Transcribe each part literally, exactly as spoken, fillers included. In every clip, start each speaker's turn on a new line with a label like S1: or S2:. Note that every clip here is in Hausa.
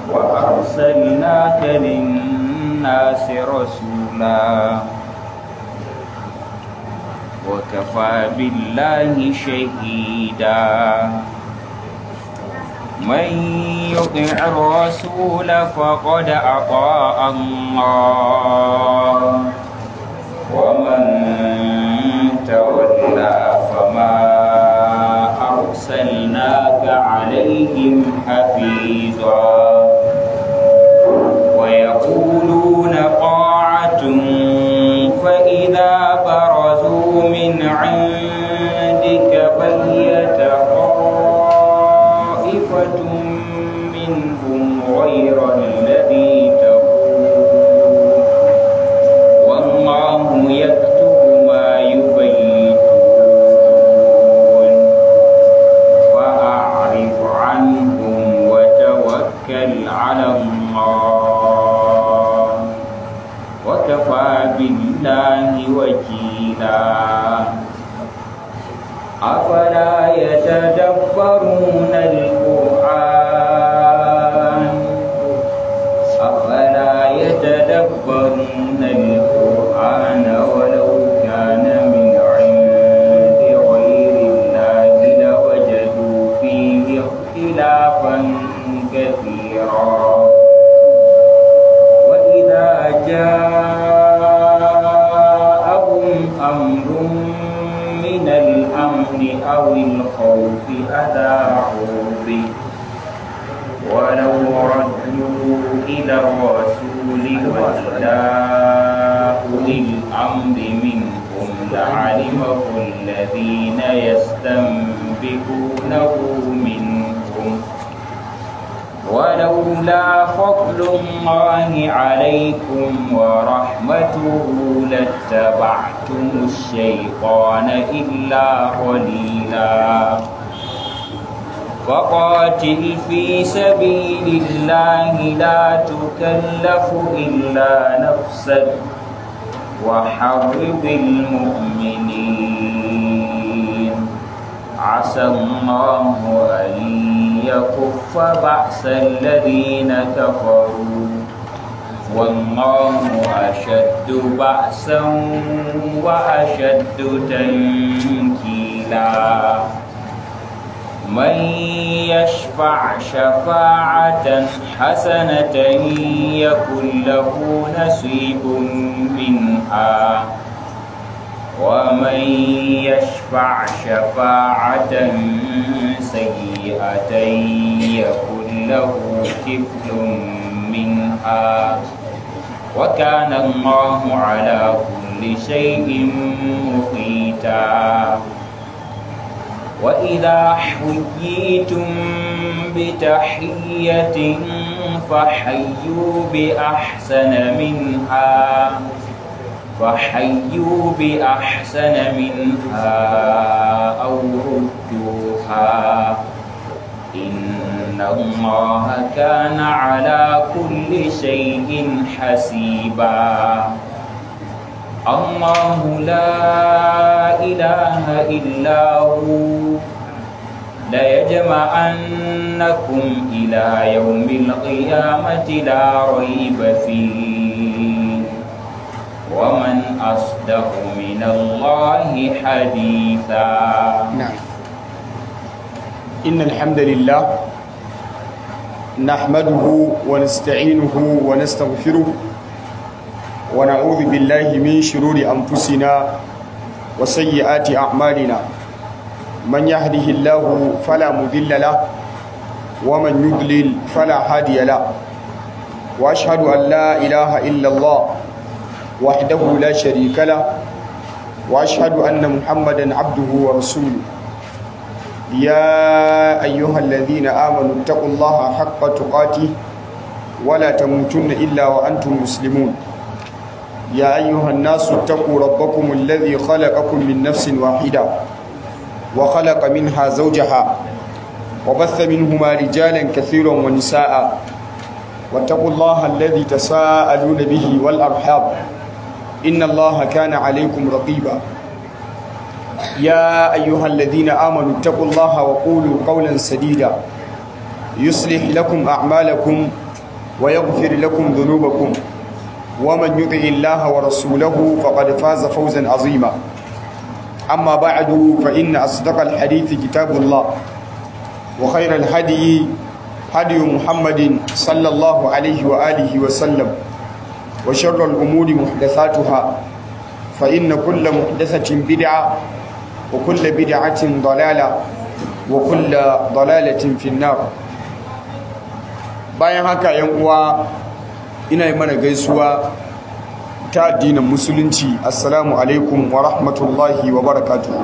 S1: وأرسلناك للناس رسولا وكفى بالله شهيدا من يطع الرسول فقد أطاع الله ومن تولى فما أرسلناك عليهم حفيظا ويقولون طاعة فإذا برزوا من عندك بيت طائفة منهم غير الذي تقول والله يكتب ما يبيتون فأعرض عنهم وتوكل على الله وكفى بالله وكيلا أفلا يتدبرون القرآن أفلا يتدبرون القرآن ولو كان من عند غير الله لوجدوا فيه اختلافا كثيرا وإذا جاءهم أمر من الأمن أو الخوف أذاعوا به ولو ردوا إلى الرسول وإلى أولي الأمر منهم لعلمه الذين يستنبطونه منهم ولولا فضل الله عليكم ورحمته لاتبعتم الشيطان إلا قليلا فقاتل في سبيل الله لا تكلف إلا نفسك وحرض المؤمنين عسى الله أن يكف بأس الذين كفروا والله أشد بأسا وأشد تنكيلا من يشفع شفاعة حسنة يكن له نصيب منها ومن يشفع شفاعة سيئة يكن له كفل منها وكان الله على كل شيء مقيتا وإذا حييتم بتحية فحيوا بأحسن منها فحيوا بأحسن منها أو ردوها إن الله كان على كل شيء حسيبا الله لا إله إلا هو ليجمعنكم إلى يوم القيامة لا ريب فيه ومن أصدق من الله حديثا.
S2: نعم. إن الحمد لله نحمده ونستعينه ونستغفره ونعوذ بالله من شرور أنفسنا وسيئات أعمالنا من يهده الله فلا مضل له ومن يضلل فلا هادي له وأشهد أن لا إله إلا الله وحده لا شريك له وأشهد أن محمدا عبده ورسوله يا أيها الذين آمنوا اتقوا الله حق تقاته ولا تموتن إلا وأنتم مسلمون يا أيها الناس اتقوا ربكم الذي خلقكم من نفس واحدة وخلق منها زوجها وبث منهما رجالا كثيرا ونساء واتقوا الله الذي تساءلون به والأرحام إن الله كان عليكم رقيبا يا أيها الذين آمنوا اتقوا الله وقولوا قولا سديدا يصلح لكم أعمالكم ويغفر لكم ذنوبكم ومن يطع الله ورسوله فقد فاز فوزا عظيما أما بعد فإن أصدق الحديث كتاب الله وخير الهدي هدي محمد صلى الله عليه وآله وسلم وشر الأمور محدثاتها فإن كل محدثة بدعة وكل بدعة ضلالة وكل ضلالة في النار. bayan haka yan uwa ina yi mana gaisuwa ta addinin musulunci. Assalamu alaikum wa rahmatullahi wa barakatuhu.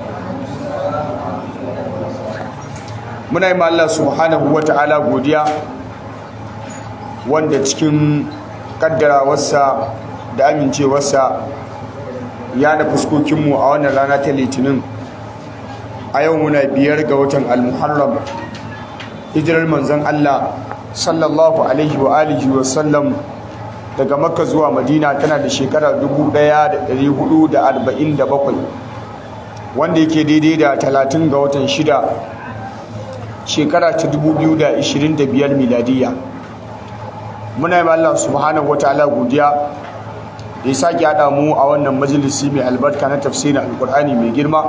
S2: Muna yi ma Allah subhanahu wa ta'ala godiya wanda cikin kaddarawarsa da amincewarsa ya da fuskokinmu a wannan rana ta litinin. A yau muna biyar ga watan al-muharram, hijirar manzon Allah sallallahu alaihi wa alihi wa sallam daga makka zuwa madina tana da shekara dubu ɗaya da ɗari hudu da arba'in da bakwai, wanda yake daidai da talatin ga watan shida shekara ta dubu biyu da ashirin da biyar miladiya. Muna yi Allah subhanahu wa ta'ala godiya da ya sake haɗa mu a wannan majalisi mai albarka na tafsirin alkur'ani mai girma,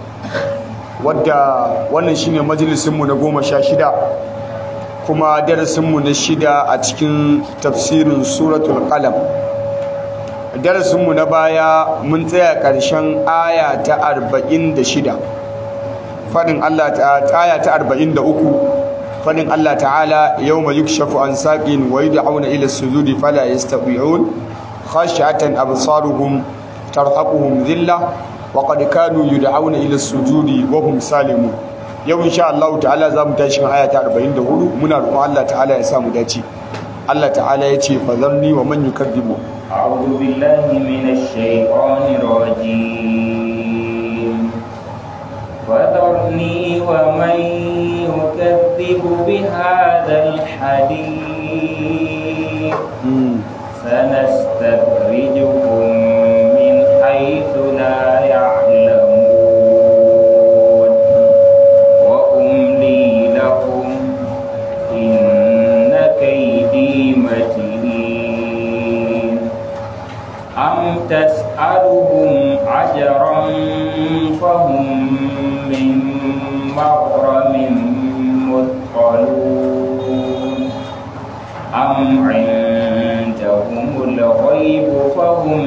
S2: wadda wannan shine majalisinmu na goma sha shida kuma darasinmu na shida a cikin tafsirin suratul qalam. Darasinmu na baya mun tsaya ƙarshen aya ta arba'in da shida, fadin Allah ta aya ta arba'in da uku, fadin Allah ta'ala yawma yukshafu an saqin wa yud'auna ila as-sujudi fala yastati'un khashi'atan absaruhum tarhaquhum dhillah wa qad kanu yud'auna ila as-sujudi wa hum salimun. Yau insha Allah ta'ala za mu tashi aya ta arba'in da hudu. Muna roƙon Allah ta'ala ya sa mu dace. Allah ta'ala ya ce fadharni wa man yukadzibu
S1: a'udhu billahi minash shaitanir rajim fadharni wa man yukadzibu bihadzal hadith sanastadrijuhum min haythu la ya'lamun أم تسألهم أجرا فهم من مغرم مثقلون أم عندهم الغيب فهم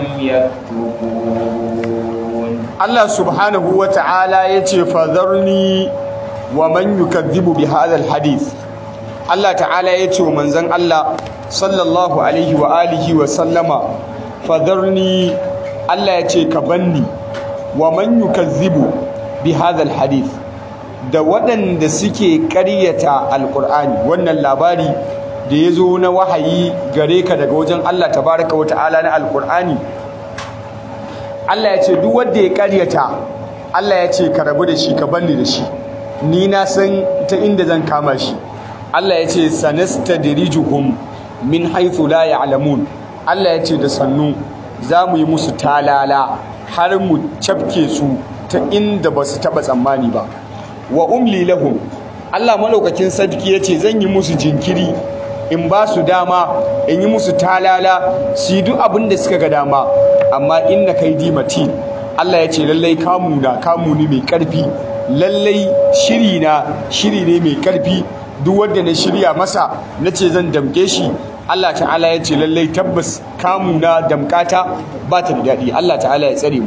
S1: يكتبون.
S2: الله سبحانه وتعالى يتي فذرني ومن يكذب بهذا الحديث. الله تعالى يتي ومنزن الله صلى الله عليه وآله وسلم fadharni, Allah ya ce ka banni, wa man yukazzibu bi hadha alhadith, da waɗanda suke ƙaryata alqur'ani, wannan labari da yazo na wahayi gare ka daga wajen Allah tabaraka wa ta'ala na alqur'ani. Allah ya ce duk wanda ya ƙaryata, Allah ya ce ka rabu da shi, ka banni da shi, ni na san ta inda zan kama shi. Allah ya ce sanastadrijuhum min haythu la ya'lamun. Allah ya ce da sannu za mu yi musu talala har mu cafke su ta inda ba su taɓa tsammani ba. Wa umli lahum, Allah malaukakin sarki ya ce zan yi musu jinkiri, in ba su dama, in yi musu talala su yi duk abin da suka ga dama, amma inna kaidi matin. Allah ya ce lallai kamu na kamu ne mai ƙarfi, lallai shiri na shiri ne mai ƙarfi. Duk wanda na shirya masa na ce zan damke shi, Allah ta'ala ya ce lallai tabbas kamuna damkata ba ta da daɗi. Allah ta'ala ya tsare mu.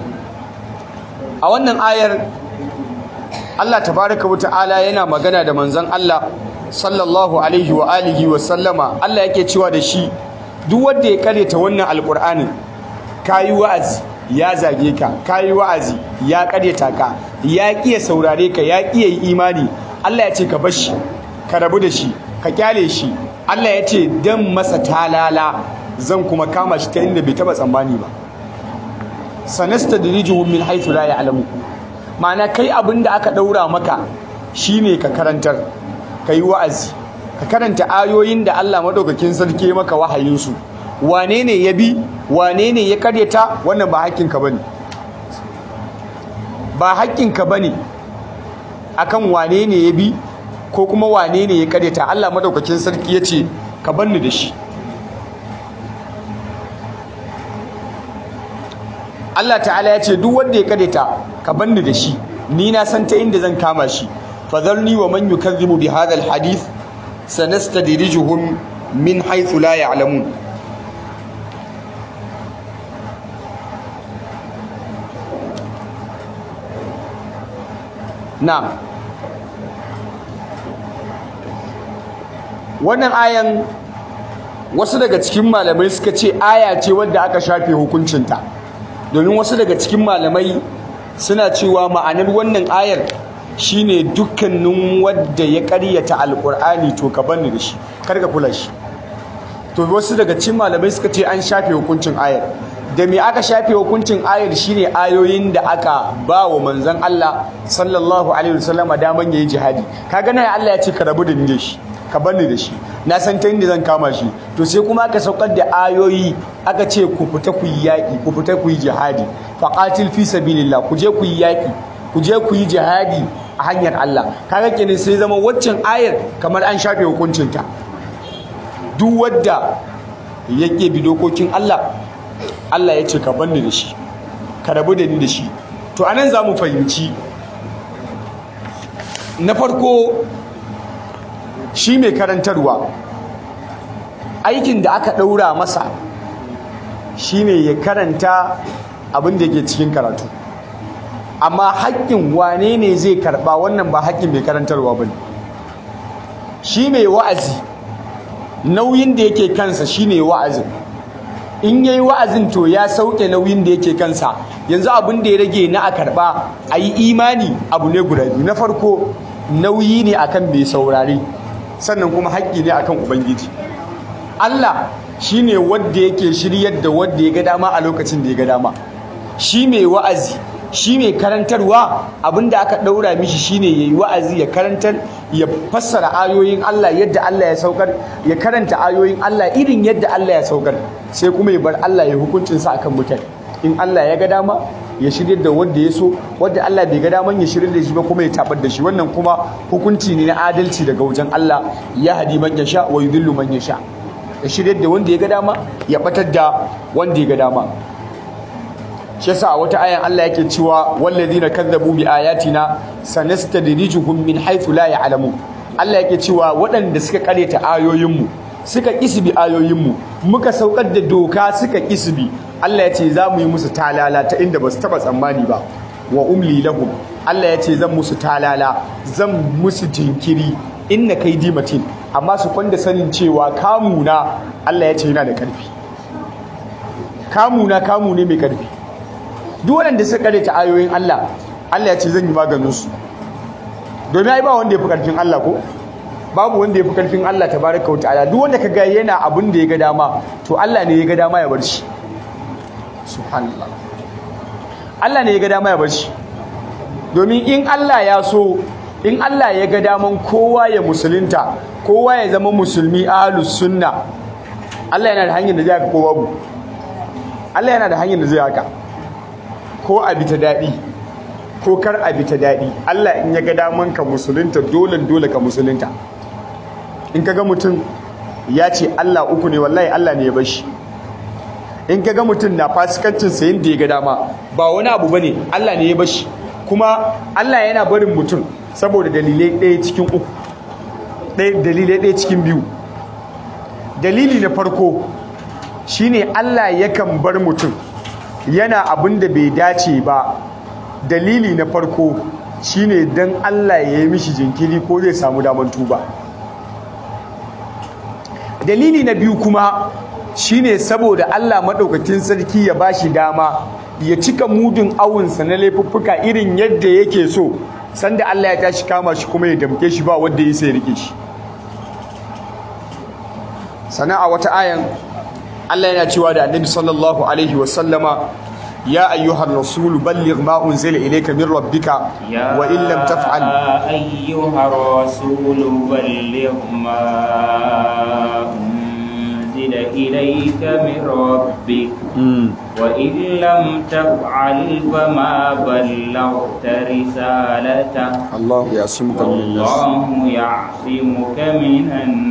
S2: A wannan ayar Allah tabaraka wa ta'ala yana magana da manzon Allah sallallahu alaihi wa alihi wa sallama. Allah yake cewa da shi duk wanda ya kareta wannan alqur'anin, kayi wa'azi ya zage ka, kayi wa'azi ya kareta ka, ya kiya saurare ka, ya kiya yi imani, Allah ya ce ka bar shi, ka rabu da shi, ka kyale shi. Allah ya ce dan masa talala, zan kuma kama shi ta inda bai taba tsammani ba. sanastadrijuhum min haythu la ya'lamu. ma'ana kai abinda aka daura maka shine ka karantar, kai wa'azi, ka karanta ayoyin da Allah madaukakin sarki ya maka wahayin su. Wane ne ya bi, wane ne ya karyata, wannan ba hakkinka bane. Ba hakkinka bane akan wane ne ya bi, ko kuma wane ne ya karyata Allah madaukakin sarki ya ce ka banni da shi. Allah ta'ala ya ce duk wanda ya karyata ka banni da shi, ni na san ta inda zan kama shi. fadharni wa man yukazzibu bi hadha alhadith sanastadrijuhum min haythu la ya'lamun. na wannan ayan wasu daga cikin malamai suka ce aya ce wadda aka shafe hukuncinta, domin wasu daga cikin malamai suna cewa ma'anar wannan ayar shine dukkanin wadda ya ƙaryata alƙur'ani to ka banni da shi, kar ka kula shi. To wasu daga cikin malamai suka ce an shafe hukuncin ayar. Da me aka shafe hukuncin ayar shine ayoyin da aka ba wa manzon Allah sallallahu alaihi wasallam daman yayi jihadi. Kaga nan Allah ya ce ka rabu da ni da shi, ka banni da shi, na san ta inda zan kama shi. To sai kuma aka saukar da ayoyi aka ce ku fita ku yi yaki, ku fita ku yi jihadi, faqatil fi sabilillah, ku je ku yi yaki, ku je ku yi jihadi a hanyar Allah. Kaga kenan sai zama waccan ayar kamar an shafe hukuncin ta. Duk wanda yake bi dokokin Allah, Allah ya ce ka banni da shi, ka rabu da ni da shi. To anan za mu fahimci na farko, shi mai karantarwa aikin da aka ɗaura masa shine ya karanta abin da ke cikin karatu, amma haƙƙin wane ne zai karɓa, wannan ba haƙƙin mai karantarwa ba ne. Shi mai wa'azi nauyin da yake kansa shine wa'azin. In yayi wa'azin to ya sauke nauyin da yake kansa. Yanzu abin da ya rage na a karɓa a yi imani abu ne guda biyu. Na farko nauyi ne akan mai saurare, sannan kuma haƙƙi ne akan Ubangiji. Allah shine wanda yake shiryar da wanda ya ga dama a lokacin da ya ga dama. Shi mai wa'azi, shi mai karantarwa, abinda aka daura mishi shine yayi wa'azi, ya karantar, ya fassara ayoyin Allah yadda Allah ya saukar, ya karanta ayoyin Allah irin yadda Allah ya saukar, sai kuma ya bar Allah ya hukuncin sa akan mutane. In Allah ya ga dama ya shiryar da wanda ya so, wanda Allah bai ga daman ya shiryar da shi ba kuma ya tabar da shi. Wannan kuma hukunci ne na adalci daga wajen Allah. Ya hadi man yasha wa yudhillu man yasha. Ya shiryar da wanda ya ga dama, ya batar da wanda ya ga dama. Shi yasa a wata ayan Allah yake cewa walladhina kazzabu bi ayatina sanastadrijuhum min haythu la ya'lamun. Allah yake cewa waɗanda suka kareta ayoyinmu, suka kisbi ayoyinmu, muka saukar da doka suka kisbi, Allah ya ce za mu yi musu talala ta inda ba su taɓa tsammani ba. Wa umli lahum, Allah ya ce zan musu talala, zan musu jinkiri, inna kaidi matin, amma su kwanda sanin cewa kamuna Allah ya ce yana da ƙarfi. Kamuna kamu ne mai ƙarfi. Duk waɗanda suka karanta ayoyin Allah, Allah ya ce zan yi maganin su. Domin ai ba wanda ya fi ƙarfin Allah ko? Babu wanda ya fi ƙarfin Allah tabaraka wa ta'ala. Duk wanda kaga yana abin da ya ga dama, to Allah ne ya ga dama ya bar shi. Subhanallah. Allah ne ya ga dama ya bar shi. Domin in Allah ya so, in Allah ya ga daman kowa ya musulunta, kowa ya zama musulmi ahlus sunna, Allah yana da hanyar da zai haka ko babu? Allah yana da hanyar da zai haka. Ko a bi ta daɗi ko kar a bi ta daɗi, Allah in ya ga daman ka musulunta dole dole ka musulunta. In kaga mutum ya ce Allah uku ne, wallahi Allah ne ya bar shi. In kaga mutum na fasikancin sa yanda ya ga dama, ba wani abu bane, Allah ne ya bar shi. Kuma Allah yana barin mutum saboda dalilai ɗaya cikin uku, ɗaya dalilai ɗaya cikin biyu. Dalili na farko shine Allah yakan bar mutum yana abin da bai dace ba. Dalili na farko shine dan Allah ya yi mishi jinkiri ko zai samu daman tuba. Dalili na biyu kuma shine saboda Allah madaukakin sarki ya bashi dama ya cika mudun awunsa na laifuffuka irin yadda yake so, sanda Allah ya tashi kama shi kuma ya damke shi ba wanda ya sai rike shi. Sana'a wata ayan Allah yana cewa da Annabi sallallahu alaihi wasallama, ya ayyuhar rasulu balligh ma unzila ilayka min rabbika wa in lam taf'al.
S1: Ya ayyuhar rasulu balligh ma unzila ilayka من ربك وإن لم تفعل فما بلغت رسالته
S2: الله يعصمك من الناس
S1: والله يعصمك من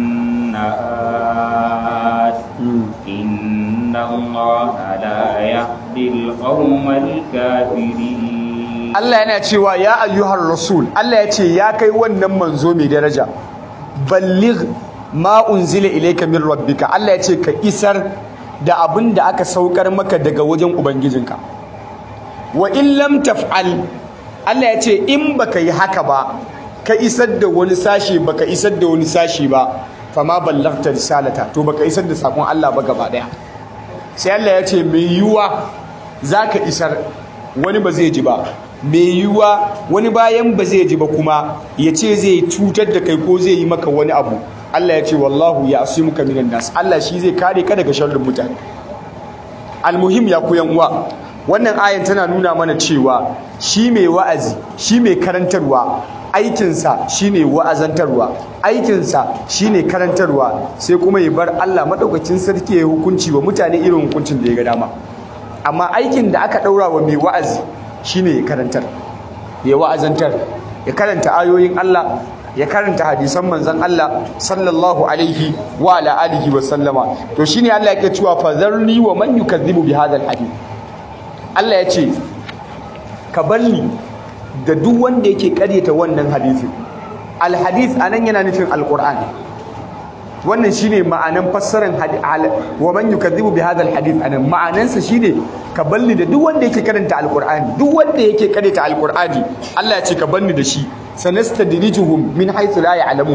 S1: الناس إن الله لا يهدي القوم الكافرين.
S2: Allah yana cewa ya ayyuhar rasul, Allah ya ce ya kai wannan manzo mai daraja, balligh ma unzila ilayka min rabbika, Allah ya ce ka isar da abin da aka saukar maka daga wajen ubangijinka. Wa in lam taf'al, Allah ya ce in baka yi haka ba, ka isar da wani sashi baka isar da wani sashi ba, fama ballaghta risalata, to baka isar da sakon Allah ba gaba daya. Sai Allah ya ce mai yiwuwa zaka isar, wani ba zai ji ba, mai yiwuwa wani bayan ba zai ji ba kuma ya ce zai cutar da kai ko zai yi maka wani abu. Allah ya ce wallahu ya'simuka minan nas, Allah shi zai kare ka daga sharrin mutane. Almuhim ya ku yan uwa, wannan ayan tana nuna mana cewa shi mai wa'azi, shi mai karantarwa, aikinsa shine wa'azantarwa, aikinsa shine karantarwa, sai kuma ya bar Allah madaukakin sarki ya hukunci wa mutane irin hukuncin da ya ga dama. Amma aikin da aka daura wa mai wa'azi shine ya karantar, ya wa'azantar, ya karanta ayoyin Allah, ya karanta hadisan manzon Allah sallallahu alaihi wa ala alihi wa sallama. To shine Allah yake cewa fazarni wa man yukazzibu bi hadha alhadith. Allah ya ce ka barni da duk wanda yake karyata wannan hadisi. Alhadith anan yana nufin alqur'ani. Wannan shine ma'anan fassarar wa man yukazzibu bi hadha alhadith anan, ma'anansa shine ka balli da duk wanda yake karanta alqur'ani, duk wanda yake karanta alqur'ani Allah ya ce ka balli da shi, sanastadrijuhum min haythu la ya'lamun.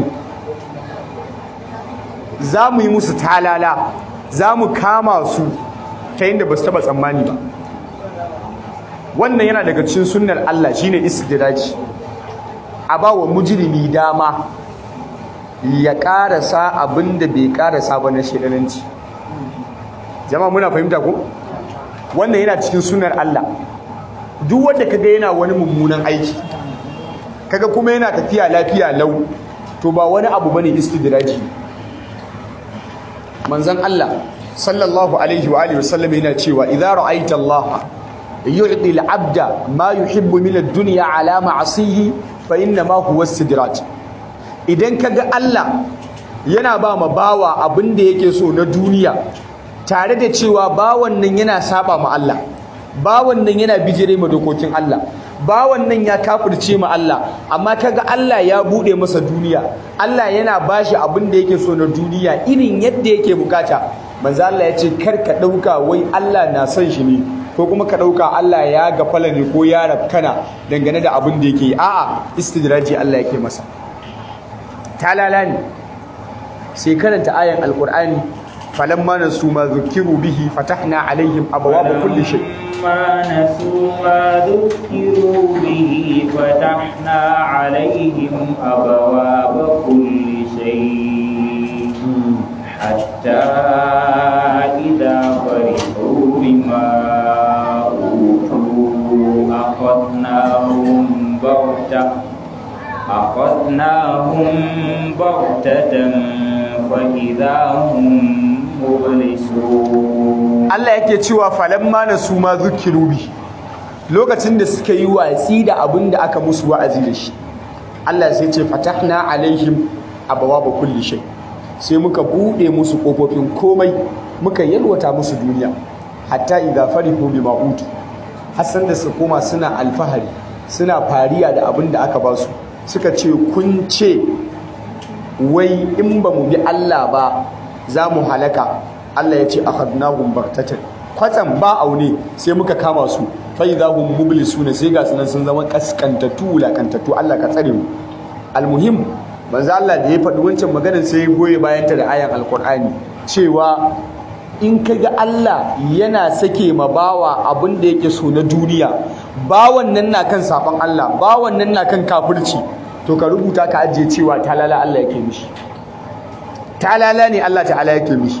S2: Zamu yi musu talala, zamu kama su ta inda basu taba tsammani ba. Wannan yana daga cikin sunnar Allah, shine istidraji. A ba wa mujrimi dama ya karasa abinda bai karasa ba na shedananci. Jama'a muna fahimta ko? Wannan yana cikin sunnar Allah. Duk wanda kaga yana wani mummunan aiki, kaga kuma yana tafiya lafiya lau, to ba wani abu bane istidraji. Manzon Allah sallallahu alaihi wa alihi wasallam yana cewa idza ra'aita Allah yu'ti al-'abda ma yuhibbu min ad-dunya 'ala ma'asihi fa inna ma huwa istidraj. Idan kaga Allah yana ba ma bawa abin da yake so na duniya, tare da cewa bawan nan yana saba ma Allah, bawan nan yana bijire ma dokokin Allah, bawan nan ya kafirce ma Allah, amma kaga Allah ya bude masa duniya, Allah yana bashi abin da yake so na duniya irin yadda yake bukata. Manzo Allah ya ce kar ka dauka wai Allah na son shi ne, ko kuma ka dauka Allah ya gafala ne ko ya rabkana dangane da abin da yake. A'a, istidraji Allah yake masa. Talala ne. Sai karanta ayan alqur'ani, falamma nasu ma dhukiru bihi fatahna alaihim abwaaba kulli shay.
S1: فلما نسوا ما ذكروا به فتحنا عليهم أبواب كل شيء حتى إذا فرحوا بما أوتوا أخذناهم بغتة أخذناهم بغتة فإذا هم مبلسون.
S2: Allah yake cewa falamma nasu ma zukiru bi, lokacin da suka yi watsi da abin da aka musu wa'azi da shi, Allah sai ce fatahna alaihim abwaaba kulli shay, sai muka bude musu kofofin komai, muka yalwata musu duniya. Hatta idza farihu bima utu, hasan da su koma suna alfahari, suna fariya da abin da aka ba su, suka ce kun ce wai in ba mu bi Allah ba za mu halaka. Allah ya ce akhadnahum baghtatan, kwatsam ba aune sai muka kama su, fa idahum mublisuna, sai ga sunan sun zama kaskantattu wulakantattu. Allah ka tsare mu. Almuhim, manzo Allah da ya faɗi wancan maganar sai ya goye bayanta da ayan alqur'ani cewa in kaga Allah yana sake ma bawa abin da yake so na duniya, bawan nan na kan saban Allah, bawan nan na kan kafirci, to ka rubuta ka ajiye cewa talala Allah yake mishi. Talala ne Allah ta'ala yake mishi.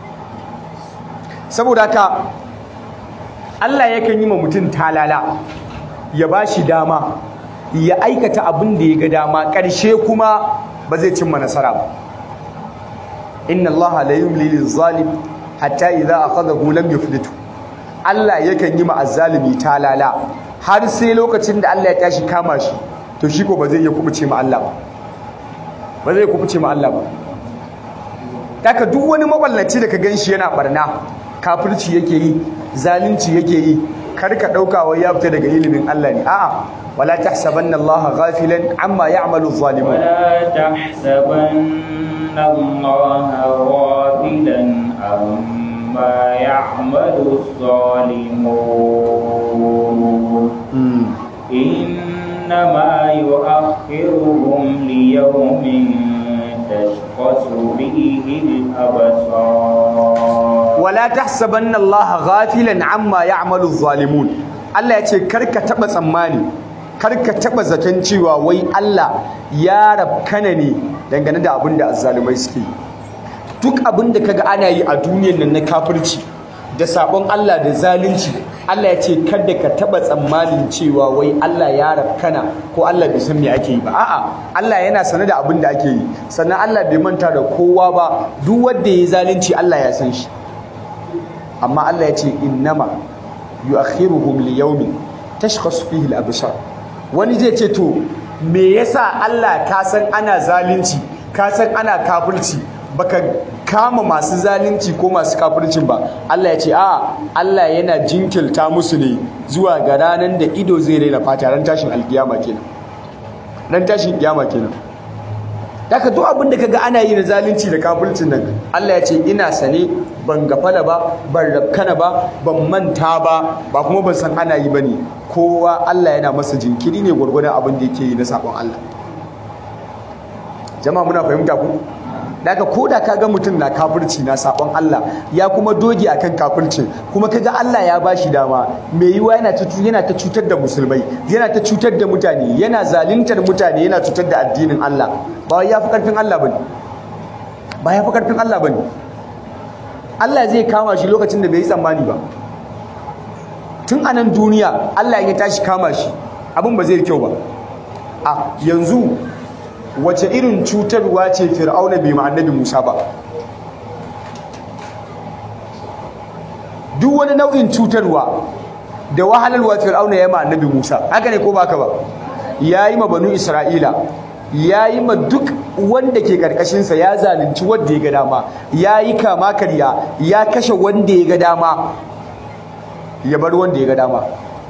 S2: Saboda haka Allah yakan yi ma mutum talala, ya bashi dama ya aikata abin da ya ga dama, ƙarshe kuma ba zai cimma nasara ba. Inna Allah la yumli lil-zalim hatta idza akhadahu lam yuflitu Allah yakan yi ma azzalimi talala har sai lokacin da Allah ya tashi kama shi to shi ko ba zai iya kubuce ma Allah ba ba zai kubuce ma Allah ba daga duk wani maballaci da ka ganshi yana barna kafirci yake yi zalunci yake yi kar ka dauka wai ya fita daga ilimin Allah ne a'a wala tahsabanna Allah ghafilan amma ya'malu adh-dhalimun
S1: wala tahsabanna Allah ghafilan amma ya'malu adh-dhalimun innama yu'akhiruhum liyawmin تشخص فيه الأبصار
S2: ولا تحسبن الله غافلا عما يعمل الظالمون Allah ya ce karka taba tsammani karka taba zaton cewa wai Allah ya rabkana ne dangane da abin da azzalumai suke duk abin da kaga ana yi a duniyar nan na kafirci da sabon Allah da zalunci Allah ya ce kada ka taba tsammanin cewa wai Allah ya rabkana ko Allah bai san me ake yi ba a'a Allah yana sane da abin da ake yi sannan Allah bai manta da kowa ba duk wanda ya zalunci Allah ya san shi amma Allah ya ce innama yu'akhiruhum liyawmin tashkhasu fihi al-absar wani zai ce to me yasa Allah ka san ana zalunci ka san ana kafirci baka kama masu zalunci ko masu kafircin ba Allah ya ce a Allah yana jinkilta musu ne zuwa ga ranar da ido zai raina fata ran tashin alkiyama kenan ran tashin kiyama kenan daga duk abin da kaga ana yi na zalunci da kafircin nan Allah ya ce ina sane ban gafala ba ban rabkana ba ban manta ba ba kuma ban san ana yi bane kowa Allah yana masa jinkiri ne gurgurdan abin da yake yi na sabon Allah jama'a muna fahimta ku daga koda kaga mutum na kafirci na sabon Allah ya kuma doge akan kafircin kuma kaga Allah ya bashi dama mai yiwa yana ta yana ta cutar da musulmai yana ta cutar da mutane yana zaluntar mutane yana cutar da addinin Allah ba ya fi karfin Allah bane ba ya fi karfin Allah bane Allah zai kama shi lokacin da bai yi tsammani ba tun anan duniya Allah ya tashi kama shi abin ba zai kyau ba a yanzu wace irin cutarwa ce fir'auna bai ma annabi Musa ba duk wani nau'in cutarwa da wahalarwa fir'auna ya ma annabi Musa haka ne ko baka ba yayi ma banu Isra'ila yayi ma duk wanda ke karkashin sa ya zalunci wanda ya ga dama yayi kama karya ya kashe wanda ya ga dama ya bar wanda ya ga dama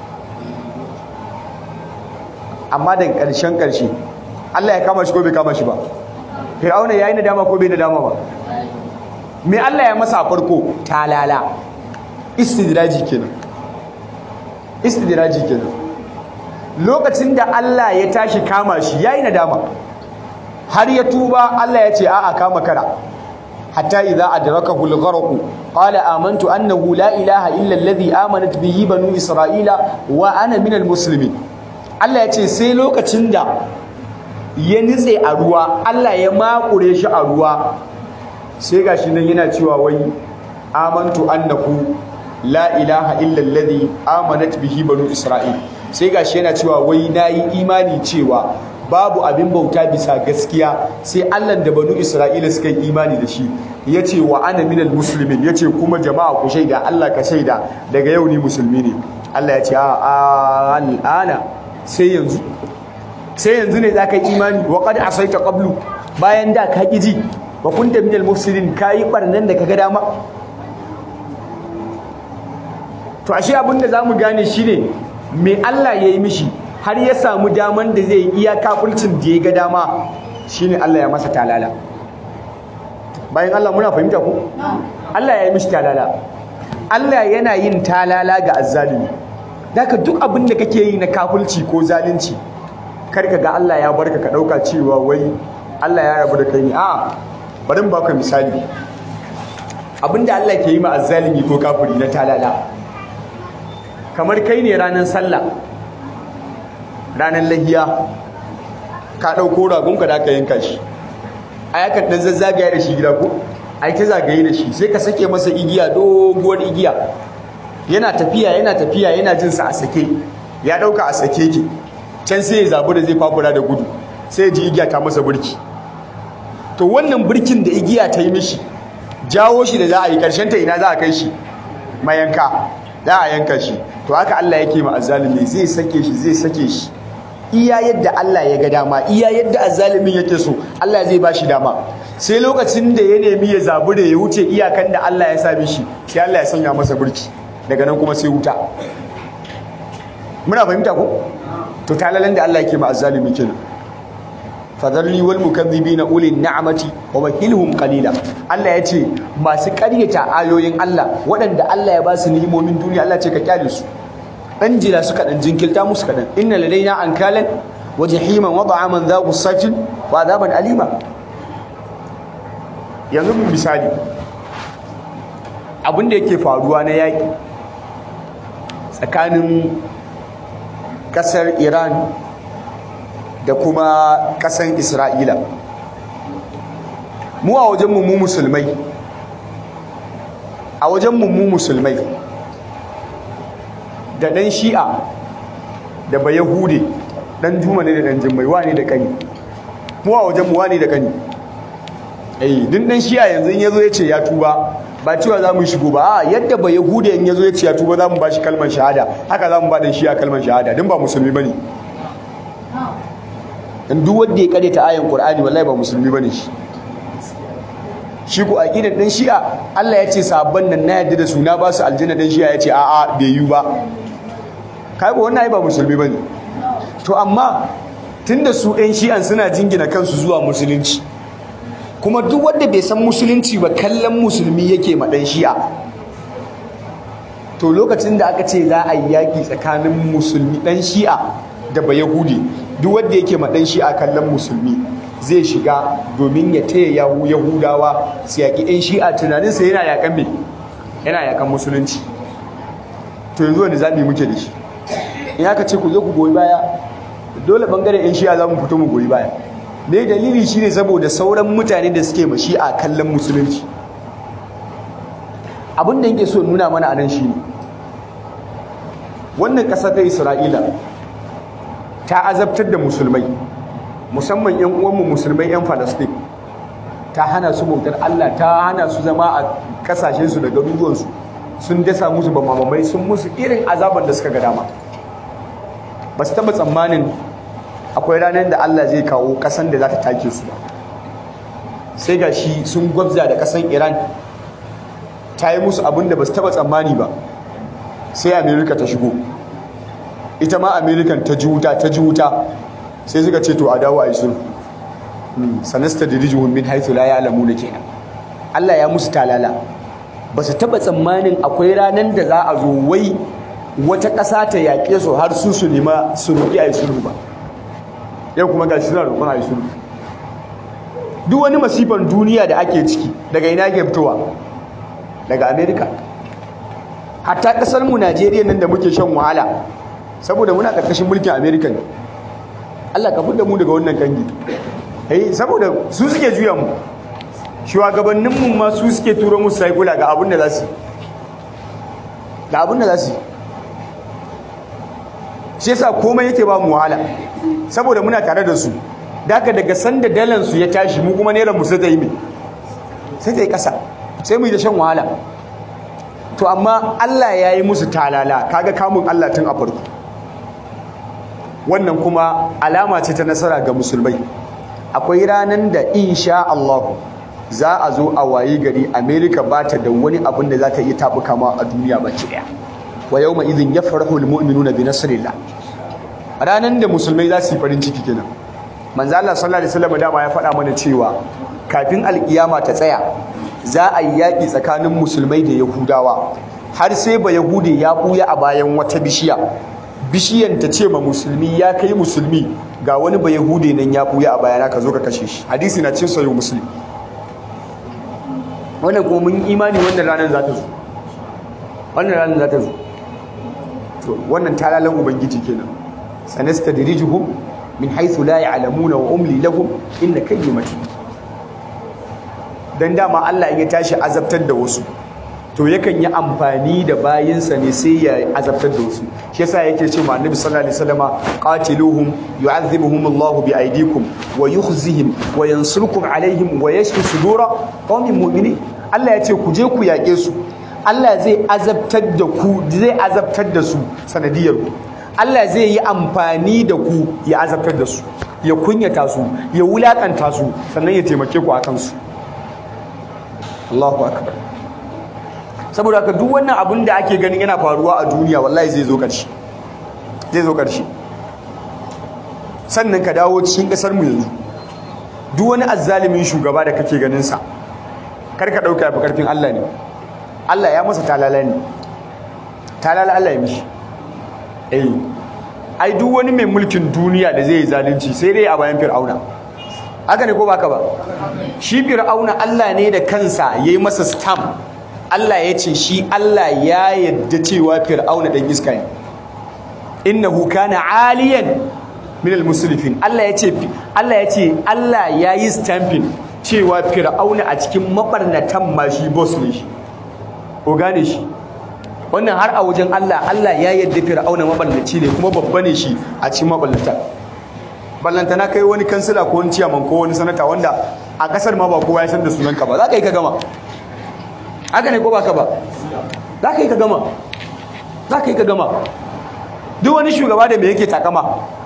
S2: amma daga karshen karshe Allah ya kama shi ko bai kama shi ba Fir'auna yayi nadama ko bai nadama ba me Allah ya masa a farko talala istidraji kenan istidraji kenan lokacin da Allah ya tashi kama shi yayi nadama har ya tuba Allah ya ce a'a kama kara hatta idza adrakahu al-gharq qala amantu annahu la ilaha illa alladhi amanat bihi banu isra'ila wa ana minal muslimin Allah ya ce sai lokacin da ya nitse a ruwa Allah ya makure shi a ruwa sai gashi nan yana cewa wai amantu annahu la ilaha illa alladhi amanat bihi banu isra'il sai gashi yana cewa wai nayi imani cewa babu abin bauta bisa gaskiya sai Allah da banu isra'ila suka yi imani da shi yace wa ana minal muslimin yace kuma jama'a ku shaida Allah ka shaida daga yau ni musulmi ne Allah ya ce a al'ana sai yanzu sai yanzu ne za ka yi imani wa qad asaita qablu bayan da ka ji wa kunta minal mufsidin kai barnan da kaga dama to ashe abin da zamu gane shine me Allah yayi mishi har ya samu daman da zai iya kafircin da ya ga dama shine Allah ya masa talala bayan Allah muna fahimta ko Allah ya yi mishi talala Allah yana yin talala ga azzalimi daka duk abin da kake yi na kafirci ko zalunci karka ga Allah ya barka ka dauka cewa wai Allah ya rabu da kai ne a bari mu baka misali abinda Allah ke yi ma azzalimi ko kafiri na talala kamar kai ne ranar sallah ranar lahiya ka dauko ragonka da ka yanka shi ayakan dan zazzagaya da shi gida ko ai ta zagaye da shi sai ka sake masa igiya doguwar igiya yana tafiya yana tafiya yana jin sa a sake ya dauka a sake ki can sai ya zabu da zai fafura da gudu sai ji igiya ta masa burki to wannan burkin da igiya ta yi mishi jawo shi da za a yi karshen ta ina za a kai shi mayanka za a yanka shi. To haka Allah yake ma azzalimi, zai sake shi zai sake shi iya yadda Allah ya ga dama, iya yadda azzalimin yake so Allah zai ba shi dama. Sai lokacin da ya nemi ya zabu da ya wuce iyakan da Allah ya sami shi, sai Allah ya sanya masa burki, daga nan kuma sai wuta. Muna fahimta ko? To talalan da Allah yake ma azzalimi kenan. fadharni wal mukaththibina ulil ni'mati wa wakilhum qalila. Allah ya ce masu ƙaryata ayoyin Allah waɗanda Allah ya ba su ni'imomin duniya, Allah ce ka kyale su, dan jira su kaɗan, jinkilta musu kaɗan. Inna ladaina ankalan wa jahiman wa ta'aman dha ghussatin wa adhaban alima. Yanzu misali abin da yake faruwa na yaƙi tsakanin ƙasar Iran da kuma ƙasar Isra'ila, mu a wajen mu musulmai a wajen mu musulmai da ɗan Shi'a da Bayahude, ɗan Juma ne da ɗan Jummai, wani da kani. Mu a wajen mu wani da kani. Eh, din ɗan Shi'a yanzu in yazo ya ce ya tuba, ba cewa za mu shigo ba, a yadda Bayahude in yazo ya ce ya tuba za mu ba shi kalmar shahada, haka za mu ba ɗan Shi'a kalmar shahada, din ba musulmi bane. Dan duk wanda ya kare ta ayan Qur'ani wallahi ba musulmi bane shi. Shi ko aqidar dan Shi'a, Allah ya ce sahabban nan na yadda da su na ba su aljanna, dan Shi'a ya ce a'a bai yi ba. Kai ko wannan ai ba musulmi bane. To amma tunda su ɗan Shi'an suna jingina kansu zuwa musulunci, kuma duk wanda bai san musulunci ba kallon musulmi yake ma dan Shi'a, to lokacin da aka ce za a yi yaki tsakanin musulmi dan Shi'a da Bayahudi, duk wanda yake ma dan Shi'a kallon musulmi zai shiga domin ya taya yahu Yahudawa su yaki ɗan Shi'a, tunaninsa yana yakan me yana yakan musulunci. To yanzu wanda zabi muke da shi, in aka ce ku zo ku goyi baya, dole bangaren ɗan Shi'a za mu fito mu goyi baya. Me dalili shine saboda sauran mutane da suke ma Shi'a kallon musulunci. Abin da yake so nuna mana anan shine wannan ƙasa ta Isra'ila ta azabtar da musulmai, musamman ƴan uwanmu musulmai ƴan Falastin. Ta hana su bautar Allah, ta hana su zama a kasashen su da garuruwan su, sun dasa musu bamamai, sun musu irin azaban da suka ga dama. Ba su taɓa tsammanin akwai ranar da Allah zai kawo ƙasan da za ta take su ba. Sai ga shi sun gwabza da ƙasan Iran, ta yi musu abin da ba su taɓa tsammani ba. Sai Amerika ta shigo, ita ma Amerikan ta ji wuta ta ji wuta, sai suka ce to a dawo a yi sulhu. Sanasta da rijuhun min haithu la ya'lamu da kenan. Allah ya musu talala, ba su taɓa tsammanin akwai ranar da za a zo wai wata ƙasa ta yaƙe su har su su nema su roƙi a yi sulhu ba. Yau kuma ga shi suna roƙon a yi sulhu. Duk wani masifan duniya da ake ciki daga ina ke fitowa? Daga Amerika. Hatta ƙasar mu Najeriya nan da muke shan wahala saboda muna ƙarƙashin mulkin Amerika ne. Allah ka fidda mu daga wannan kangi. Eh, saboda su suke juya mu. Shugabannin mu ma su suke turo musu saikula ga abin da za su ga abin da za su shi yasa komai yake ba mu wahala, saboda muna tare da su. Daga daga sanda dalan su ya tashi, mu kuma naira mu sai ta yi me sai ta yi ƙasa, sai mu yi da shan wahala. To amma Allah ya yi musu talala, kaga kamun Allah tun a farko. Wannan kuma alama ce ta nasara ga musulmai. Akwai ranan da insha Allah za a zo a wayi gari America ba ta da wani abin da za ta iya tabuka ma a duniya baki daya. Wa yawma idhin yafrahu almu'minuna bi nasrillah. Ranan da musulmai za su yi farin ciki kenan. Manzo Allah sallallahu alaihi wasallam dama ya faɗa mana cewa kafin alkiyama ta tsaya za a yi yaƙi tsakanin musulmai da Yahudawa, har sai ba Yahudi ya buya a bayan wata bishiya. Bishiyan ta ce ma musulmi, ya kai musulmi, ga wani ba Yahudi nan ya buya a bayana, ka zo ka kashe shi. Hadisi na cin sahih Muslim. Wannan kuma mun imani wannan ranar za ta zo. Wannan ranar za ta zo. To wannan talalan ubangiji kenan. Sanastadrijuhum min haythu la ya'lamuna wa umli lahum inna kayyi matin. Dan dama Allah in ya tashi azabtar da wasu, to yakan yi amfani da bayinsa ne sai ya azabtar da wasu. Shi yasa yake ce ma Annabi sallallahu alaihi wasallama qatiluhum yu'adhibuhum Allahu bi aydikum wa yukhzihim wa yansurukum alaihim wa yashfi sudura qaumin mu'minin. Allah ya ce ku je ku yaƙe su Allah zai azabtar da ku zai azabtar da su sanadiyar ku Allah zai yi amfani da ku ya azabtar da su ya kunyata su ya wulakanta su sannan ya taimake ku akan su Allahu akbar saboda haka duk wannan abin da ake ganin yana faruwa a duniya wallahi zai zo ƙarshe zai zo ƙarshe sannan ka dawo cikin ƙasar mu yanzu duk wani azzalimin shugaba da kake ganin sa kar ka dauka yafi karfin Allah ne Allah ya masa talala ne talala Allah ya mishi eh ai duk wani mai mulkin duniya da zai yi zalunci sai dai a bayan fir'auna haka ne ko baka ba shi fir'auna Allah ne da kansa yayi masa stamp Allah ya ce shi Allah ya yadda cewa fir'auna dan iska ne innahu kana aliyan min al-musrifin Allah ya ce Allah ya ce Allah ya yi stamping cewa fir'auna a cikin mabarnatan ma shi boss ne shi ko gane shi wannan har a wajen Allah Allah ya yadda fir'auna mabarnaci ne kuma babba ne shi a cikin mabarnatan ballanta na kai wani kansila ko wani ciyaman ko wani sanata wanda a kasar ma ba kowa ya san da sunanka ba za ka yi ka gama haka ne ko ba ka ba za ka yi ka gama za ka yi ka gama duk wani shugaba da me yake takama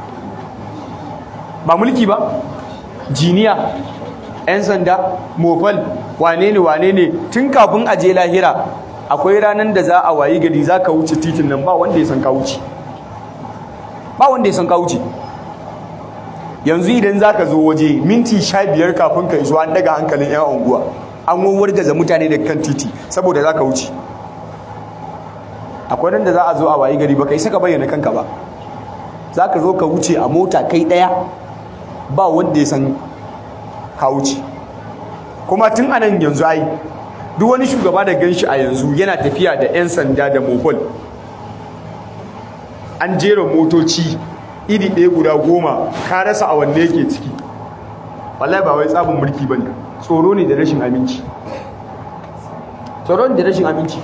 S2: ba mulki ba jiniya yan sanda mofal wane ne wane ne tun kafin a je lahira akwai ranar da za a wayi gari za ka wuce titin nan ba wanda ya san ka wuce ba wanda ya san ka wuce yanzu idan za ka zo waje minti sha biyar kafin ka iso an daga hankalin yan unguwa an wargaza mutane da kan titi saboda za ka wuce akwai nan da za a zo a wayi gari ba ka isa ka bayyana kanka ba za ka zo ka wuce a mota kai ɗaya ba wanda ya san ka wuce kuma tun anan yanzu ai duk wani shugaba da ganshi a yanzu yana tafiya da 'yan sanda da mopol an jera motoci iri ɗaya guda goma ka rasa a wanne yake ciki wallahi ba wai tsabin mulki ba ne tsoro ne da rashin aminci tsoro ne da rashin aminci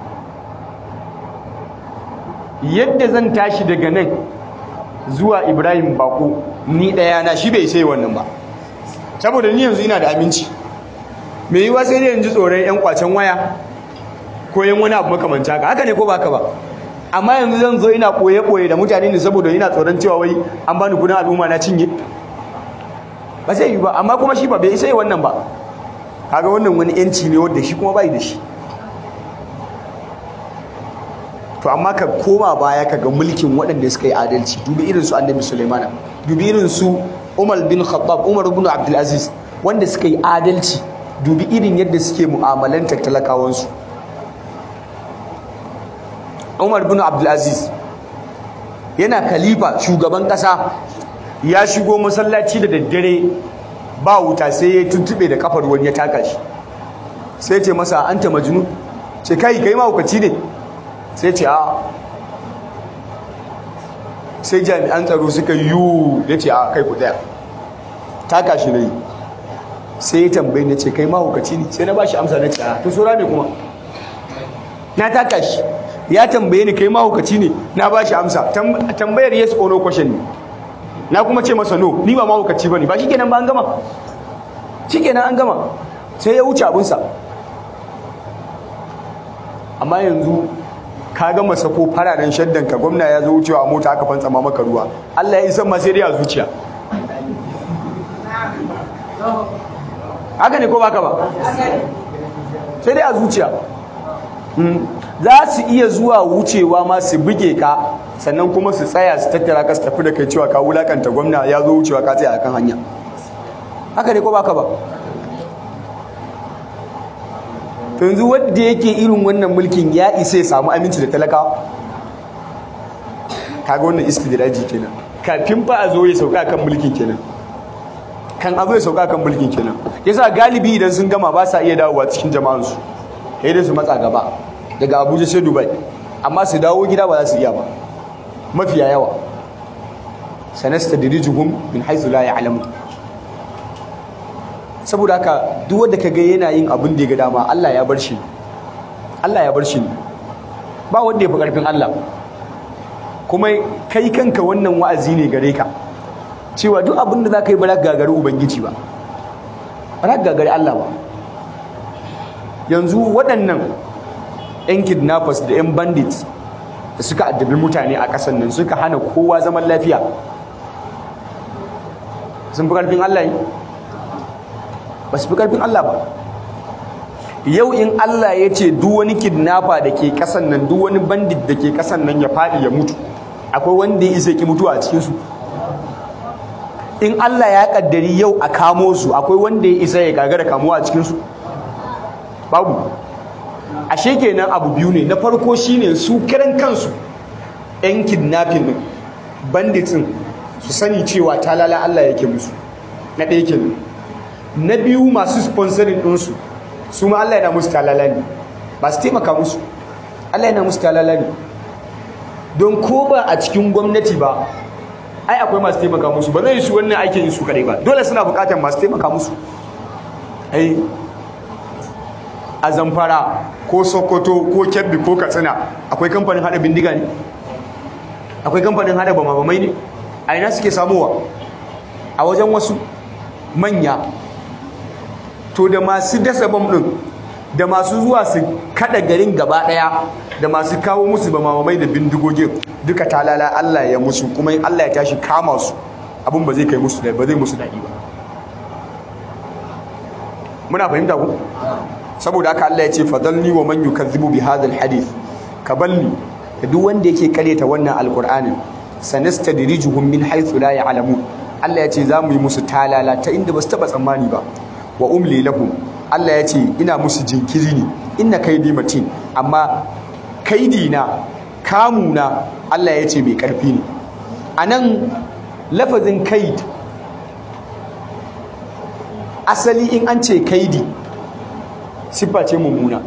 S2: yadda zan tashi daga nan zuwa Ibrahim Bako ni ɗaya na shi bai sai wannan ba saboda ni yanzu ina da aminci me yiwa sai dai yanzu tsoron yan kwacen waya ko yan wani abu makamanta haka haka ne ko baka ba amma yanzu zan zo ina koye koye da mutane ne saboda ina tsoron cewa wai an bani kudin al'umma na cinye ba sai yi ba amma kuma shi ba bai sai wannan ba kaga wannan wani yanci ne wanda shi kuma bai da shi to amma ka koma baya ka ga mulkin waɗanda suka yi adalci dubi irin su Annabi Sulaiman dubi irin su Umar bin Khattab Umar ibn Abdul Aziz wanda suka yi adalci dubi irin yadda suke mu'amalantar talakawansu Umar bin Abdul Aziz yana khalifa shugaban kasa ya shigo masallaci da daddare ba wuta sai ya tuntube da kafar wani ya taka shi sai ce masa anta majnun ce kai kai mahaukaci ne sai ce a sai jami'an tsaro suka yi ya ce a kai ku daya taka shi ne sai ya tambayi na ce kai mahaukaci ne sai na ba shi amsa na ce a to sura ne kuma na taka shi ya tambaye ni kai mahaukaci ne na ba shi amsa tambayar yes or no question ne na kuma ce masa no ni ba mahaukaci ba ne ba shi kenan ba an gama shi kenan an gama sai ya wuce abinsa amma yanzu ka gama sako fararen shaddan ka gwamna ya zo wucewa a mota aka fantsama maka ruwa Allah ya isan ma sai dai a zuciya haka ne ko baka ba sai dai a zuciya za su iya zuwa wucewa ma su buge ka sannan kuma su tsaya su tattara ka su tafi da kai cewa ka wulakanta gwamna ya zo wucewa ka tsaya akan hanya haka ne ko baka ba yanzu wanda yake irin wannan mulkin ya isa ya samu aminci da talakawa kaga wannan istidraji kenan kafin fa a zo ya sauka kan mulkin kenan kan a zo ya sauka kan mulkin kenan yasa galibi idan sun gama ba sa iya dawowa cikin jama'ansu sai dai su matsa gaba daga Abuja sai Dubai amma su dawo gida ba za su iya ba mafiya yawa sanastadrijuhum min haythu la ya'lamun saboda haka duk wanda kaga yana yin abin da ya ga dama Allah ya bar shi Allah ya bar shi ba wanda ya fi karfin Allah kuma kai kanka wannan wa'azi ne gare ka cewa duk abin da zaka yi ba za ka gagari ubangiji ba ba za ka gagari Allah ba yanzu waɗannan 'yan kidnappers da 'yan bandits da suka addabi mutane a ƙasar nan suka hana kowa zaman lafiya sun fi ƙarfin Allah yi ba su fi ƙarfin Allah ba. Yau in Allah ya ce duk wani kidnapper da ke ƙasar nan, duk wani bandit da ke ƙasar nan ya faɗi ya mutu, akwai wanda ya isa ki mutuwa a cikinsu? In Allah ya ƙaddari yau a kamo su, akwai wanda ya isa ya gagara kamuwa a cikinsu? Babu. Ashe kenan abu biyu ne. Na farko shine su kiran kansu 'yan kidnapping din, bandits din, su sani cewa talala Allah yake musu. Na ɗaya kenan. Na biyu masu sponsoring ɗinsu, su ma Allah yana musu talala ne, ba su taimaka musu. Allah yana musu talala ne. Don ko ba a cikin gwamnati ba, ai akwai masu taimaka musu. Ba zai su wannan aikin su kadai ba, dole suna buƙatar masu taimaka musu. ai a Zamfara ko Sokoto ko Kebbi ko Katsina akwai kamfanin hada bindiga ne? Akwai kamfanin hada bamabamai ne? A ina suke samuwa? A wajen wasu manya. To da masu dasa bam din, da masu zuwa su kada garin gaba daya, da masu kawo musu bamabamai da bindigogin, duka talala Allah ya musu, kuma in Allah ya tashi kama su, abun ba zai kai musu da ba zai musu dadi ba. Muna fahimta ku? Saboda haka Allah ya ce fadalni wa man yukazzibu bi hadha alhadith, kabalni da duk wanda yake kareta wannan alqur'anin, sanastadrijuhum min haythu la ya'lamun. Allah ya ce za mu yi musu talala ta inda ba su taba tsammani ba, wa umli lahum. Allah ya ce ina musu jinkiri ne, inna kaidi matin, amma kaidi na, kamuna, Allah ya ce mai karfi ne. Anan lafazin kaid, asali in an ce kaidi siffa ce mummuna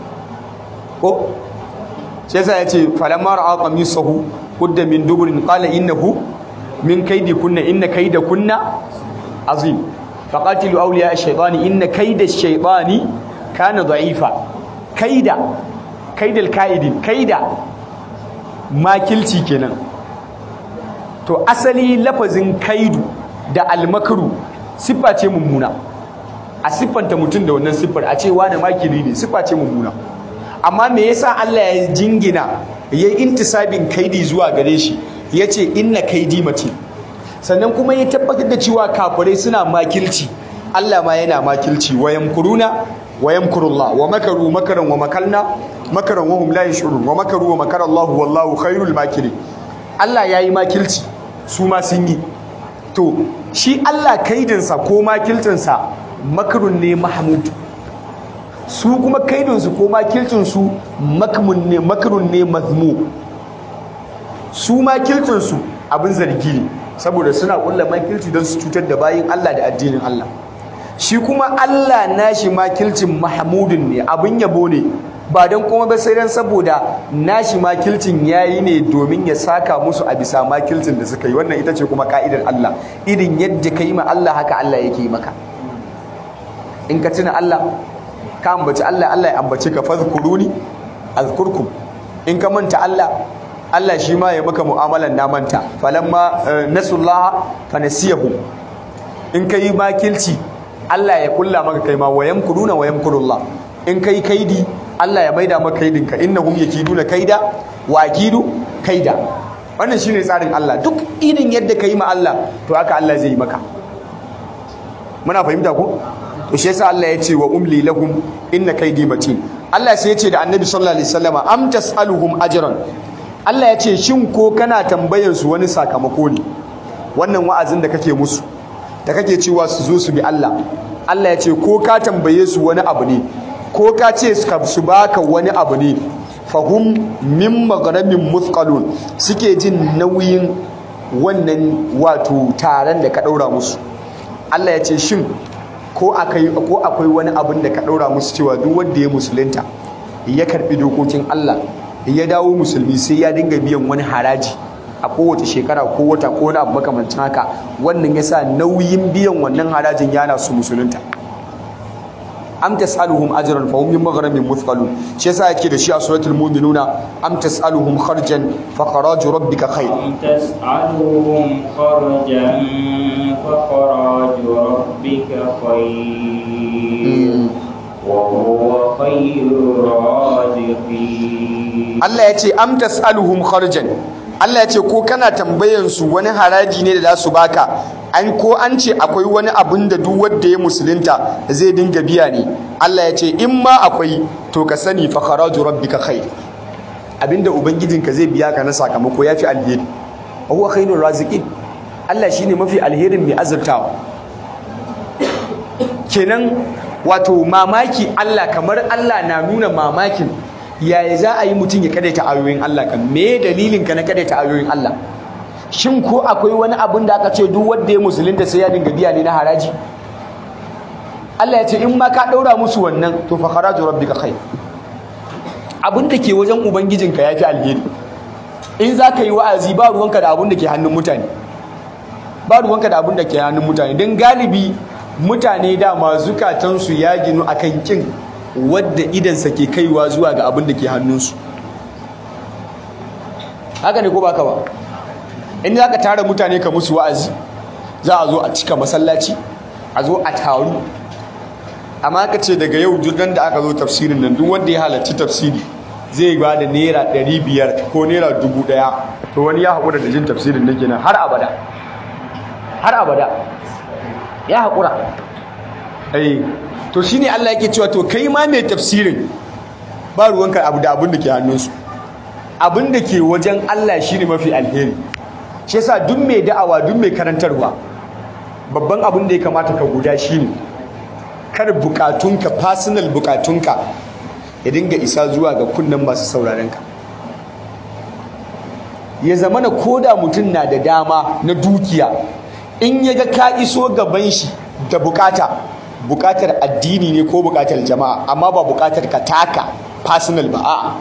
S2: ko sai yasa yace falamma ra'a qamisahu qudda min dubrin qala innahu min kaidi kunna inna kaida kunna azim faqatilu awliya ash-shaytani inna kaida ash-shaytani kana da'ifa. kaida kaidal kaidin, kaida makilci kenan. to asali lafazin kaidu da almakru siffa ce mummuna, a siffanta mutum da wannan siffar, a ce wani makiri ne, siffa ce mummuna. Amma me yasa Allah ya jingina, ya yi intisabin kaidi zuwa gare shi, ya ce inna kaidi mace, sannan kuma ya tabbatar da cewa kafirai suna makilci, Allah ma yana makilci. wa yamkuruna wa yamkurullah wa makaru makaran wa makalna makaran wa hum la yash'urun wa makaru wa makara Allah wallahu khairul makirin. Allah yayi makilci, su ma sun yi. To shi Allah kaidinsa ko makilcinsa makarun ne mahmud, su kuma kaidinsu ko makilcinsu makmun ne, makarun ne mazmu. Su makilcinsu abin zargi ne, saboda suna kulla makilci don su cutar da bayin Allah da addinin Allah. Shi kuma Allah nashi makilcin mahmudun ne, abin yabo ne, ba don kuma ba sai dan saboda nashi makilcin yayi ne domin ya saka musu a bisa makilcin da suka yi. Wannan ita ce kuma ka'idar Allah, irin yadda ka yi ma Allah haka Allah yake yi maka. In ka tuna Allah, ka ambaci Allah, Allah ya ambace ka, fadhkuruni azkurkum. In ka manta Allah, Allah shi ma ya maka mu'amalan na manta, falamma nasullaha fanasiyahum. In ka yi makilci, Allah ya kulla maka kai ma, wa yamkuruna wa yamkurullah. In ka yi kaidi, Allah ya maida maka kaidinka, innahum yakiduna kaida wa akidu kaida. Wannan shine tsarin Allah, duk irin yadda ka yi ma Allah, to haka Allah zai yi maka. Muna fahimta ko? To shi yasa Allah ya ce wa umli lahum inna kaidi matin. Allah sai ya ce da Annabi sallallahu alaihi wasallama am tasaluhum ajran. Allah ya ce shin ko kana tambayar su wani sakamako ne? Wannan wa'azin da kake musu, da kake cewa su zo su bi Allah, Allah ya ce ko ka tambaye su wani abu ne, ko ka ce su baka wani abu ne, fahum min maghramin muthqalun, suke jin nauyin wannan wato taron da ka daura musu. Allah ya ce shin ko akai ko akwai wani abin da ka daura musu cewa duk wanda ya musulunta ya karbi dokokin Allah ya dawo musulmi sai ya dinga biyan wani haraji a kowace shekara ko wata ko wani abu makamancin haka, wannan yasa nauyin biyan wannan harajin yana su musulunta. am tasaluhum ajran fa hum min maghramin muthqalun. Shi yasa yake da shi a suratul mu'minuna, am tasaluhum kharjan fa kharaju rabbika khair.
S1: am tasaluhum kharjan fa kharaju rabbika khair وهو خير الرازقين.
S2: Allah ya ce am tas'aluhum kharjan, Allah ya ce ko kana tambayan su wani haraji ne da za su baka, an ko an ce akwai wani abin da duk wanda ya musulunta zai dinga biya ne. Allah ya ce in ma akwai to ka sani fa kharaju rabbika khair, abinda ubangijinka zai biya ka na sakamako yafi alheri. wa huwa khairur raziqin, Allah shine mafi alherin mai azurtawa. Kenan wato mamaki Allah, kamar Allah na nuna mamakin yaya za a yi mutum ya kadaita ayoyin Allah. Kan me dalilin ka na kadaita ayoyin Allah? Shin ko akwai wani abin da aka ce duk wanda ya musulunta sai ya dinga biya ne na haraji? Allah ya ce in ma ka daura musu wannan to fa kharaju rabbika khair, abin da ke wajen ubangijinka yafi alheri. In za ka yi wa'azi ba ruwanka da abin da ke hannun mutane, ba ruwanka da abin da ke hannun mutane, don galibi mutane dama zukatansu ya ginu akan kin wadda idansa ke kaiwa zuwa ga abin da ke hannunsu. Haka ne ko baka ba? In za ka tara mutane ka musu wa'azi, za a zo a cika masallaci, a zo a taru, amma ka ce daga yau jirgin da aka zo tafsirin nan duk wanda ya halarci tafsiri zai ba da naira ɗari biyar ko naira dubu ɗaya, to wani ya haƙura da jin tafsirin nan kenan har abada, har abada ya haƙura. ai to shine Allah yake cewa to kai ma mai tafsirin ba ruwanka abu da abin da ke hannunsu, abin da ke wajen Allah shine mafi alheri. Shi yasa duk mai da'awa, duk mai karantarwa, babban abin da ya kamata ka guda shine kar bukatunka, personal bukatunka ya dinga isa zuwa ga kunnen masu sauraron ka. Ya zamana koda mutum na da dama na dukiya, in ya ga ka iso gaban shi da bukata, bukatar addini ne ko bukatar jama'a, amma ba bukatar ka taka personal ba, a'a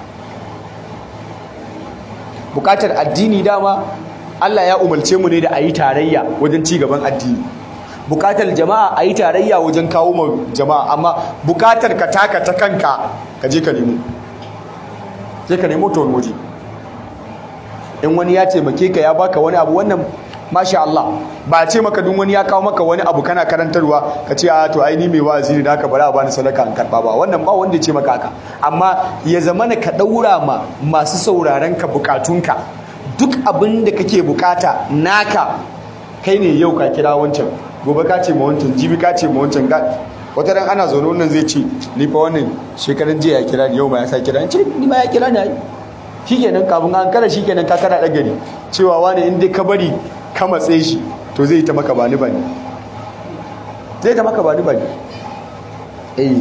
S2: bukatar addini dama Allah ya umarce mu ne da ayi tarayya wajen ci gaban addini, bukatar jama'a ayi tarayya wajen kawo ma jama'a, amma bukatar ka taka ta kanka ka je ka nemo, je ka nemo ta wani waje. In wani ya taimake ka ya baka wani abu, wannan masha Allah, ba a ce maka duk wani ya kawo maka wani abu kana karantarwa ka ce a to ai ni mai wa'azi ne da haka bari a bani sadaka in karba ba, wannan ba wanda ya ce maka haka. Amma ya zamana ka daura ma masu sauraron ka bukatunka, duk abin da kake bukata naka kai ne. Yau ka kira wancan, gobe ka ce ma wancan, jibi ka ce ma wancan, wata ran ana zaune wannan zai ce ni fa wannan shekaran jiya ya kira ni, yau ma ya sa kira ni, ce ni ma ya kira ni ai. Shikenan kafin an kara shikenan ka kara dagari cewa wani in dai ka bari ka matse shi to zai ta maka bani bani, zai ta maka bani bani. eh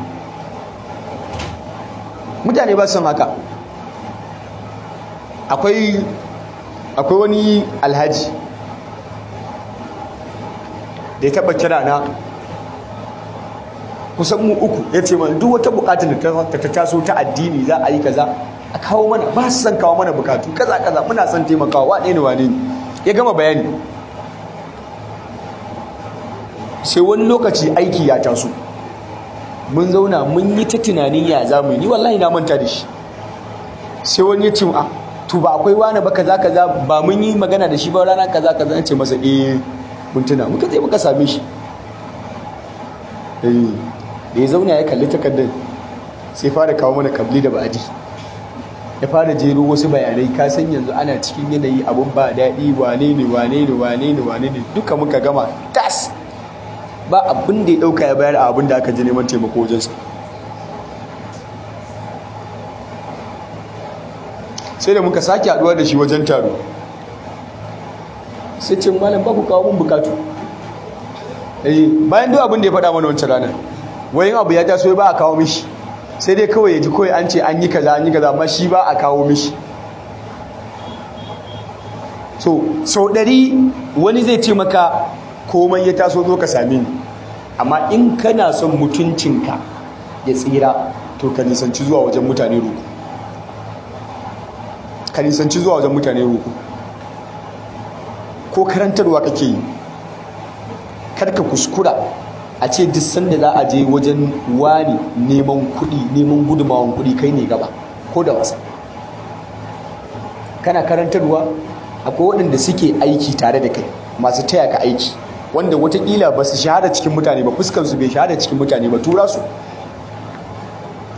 S2: mutane ba su son haka. akwai akwai wani alhaji da ya taba kira na kusan mu uku, ya ce mana duk wata bukatar da ta taso ta addini za a yi kaza a kawo mana, ba su son kawo mana bukatu kaza kaza, muna son taimakawa wane ne wane ne. Ya gama bayani, sai wani lokaci aiki ya taso, mun zauna mun yi ta tunanin ya za mu yi, ni wallahi na manta da shi. Sai wani ya ce a to ba akwai wani ba kaza kaza, ba mun yi magana da shi ba rana kaza kaza. Ce masa eh mun tuna, muka je muka same shi. eh da ya zauna ya kalli takardar, sai fara kawo mana kabli da ba'adi, ya fara jero wasu bayanai. Ka san yanzu ana cikin yanayi abun ba daɗi, wane ne wane ne wane ne wane ne, duka muka gama tas, ba abin da ya ɗauka ya bayar a abin da aka ji neman taimako wajensa. sai da muka sake haɗuwa da shi wajen taro, sai ce malam ba ku kawo mun bukatu. eh bayan duk abin da ya faɗa mana wancan ranar, wayin abu ya taso ba a kawo mishi, sai dai kawai ya ji kawai an ce an yi kaza an yi kaza, amma shi ba a kawo mishi. so sau ɗari wani zai ce maka komai ya taso zo ka same ni, amma in kana son mutuncinka ya tsira to ka nisanci zuwa wajen mutane roƙo, ka nisanci zuwa wajen mutane roƙo. ko karantarwa kake yi, karka kuskura a ce duk sanda za a je wajen wani neman kuɗi, neman gudumawan kuɗi kai ne gaba ko da wasa. Kana karantarwa, akwai waɗanda suke aiki tare da kai, masu taya ka aiki, wanda watakila ba su shahara cikin mutane ba, fuskansu bai shahara cikin mutane ba, tura su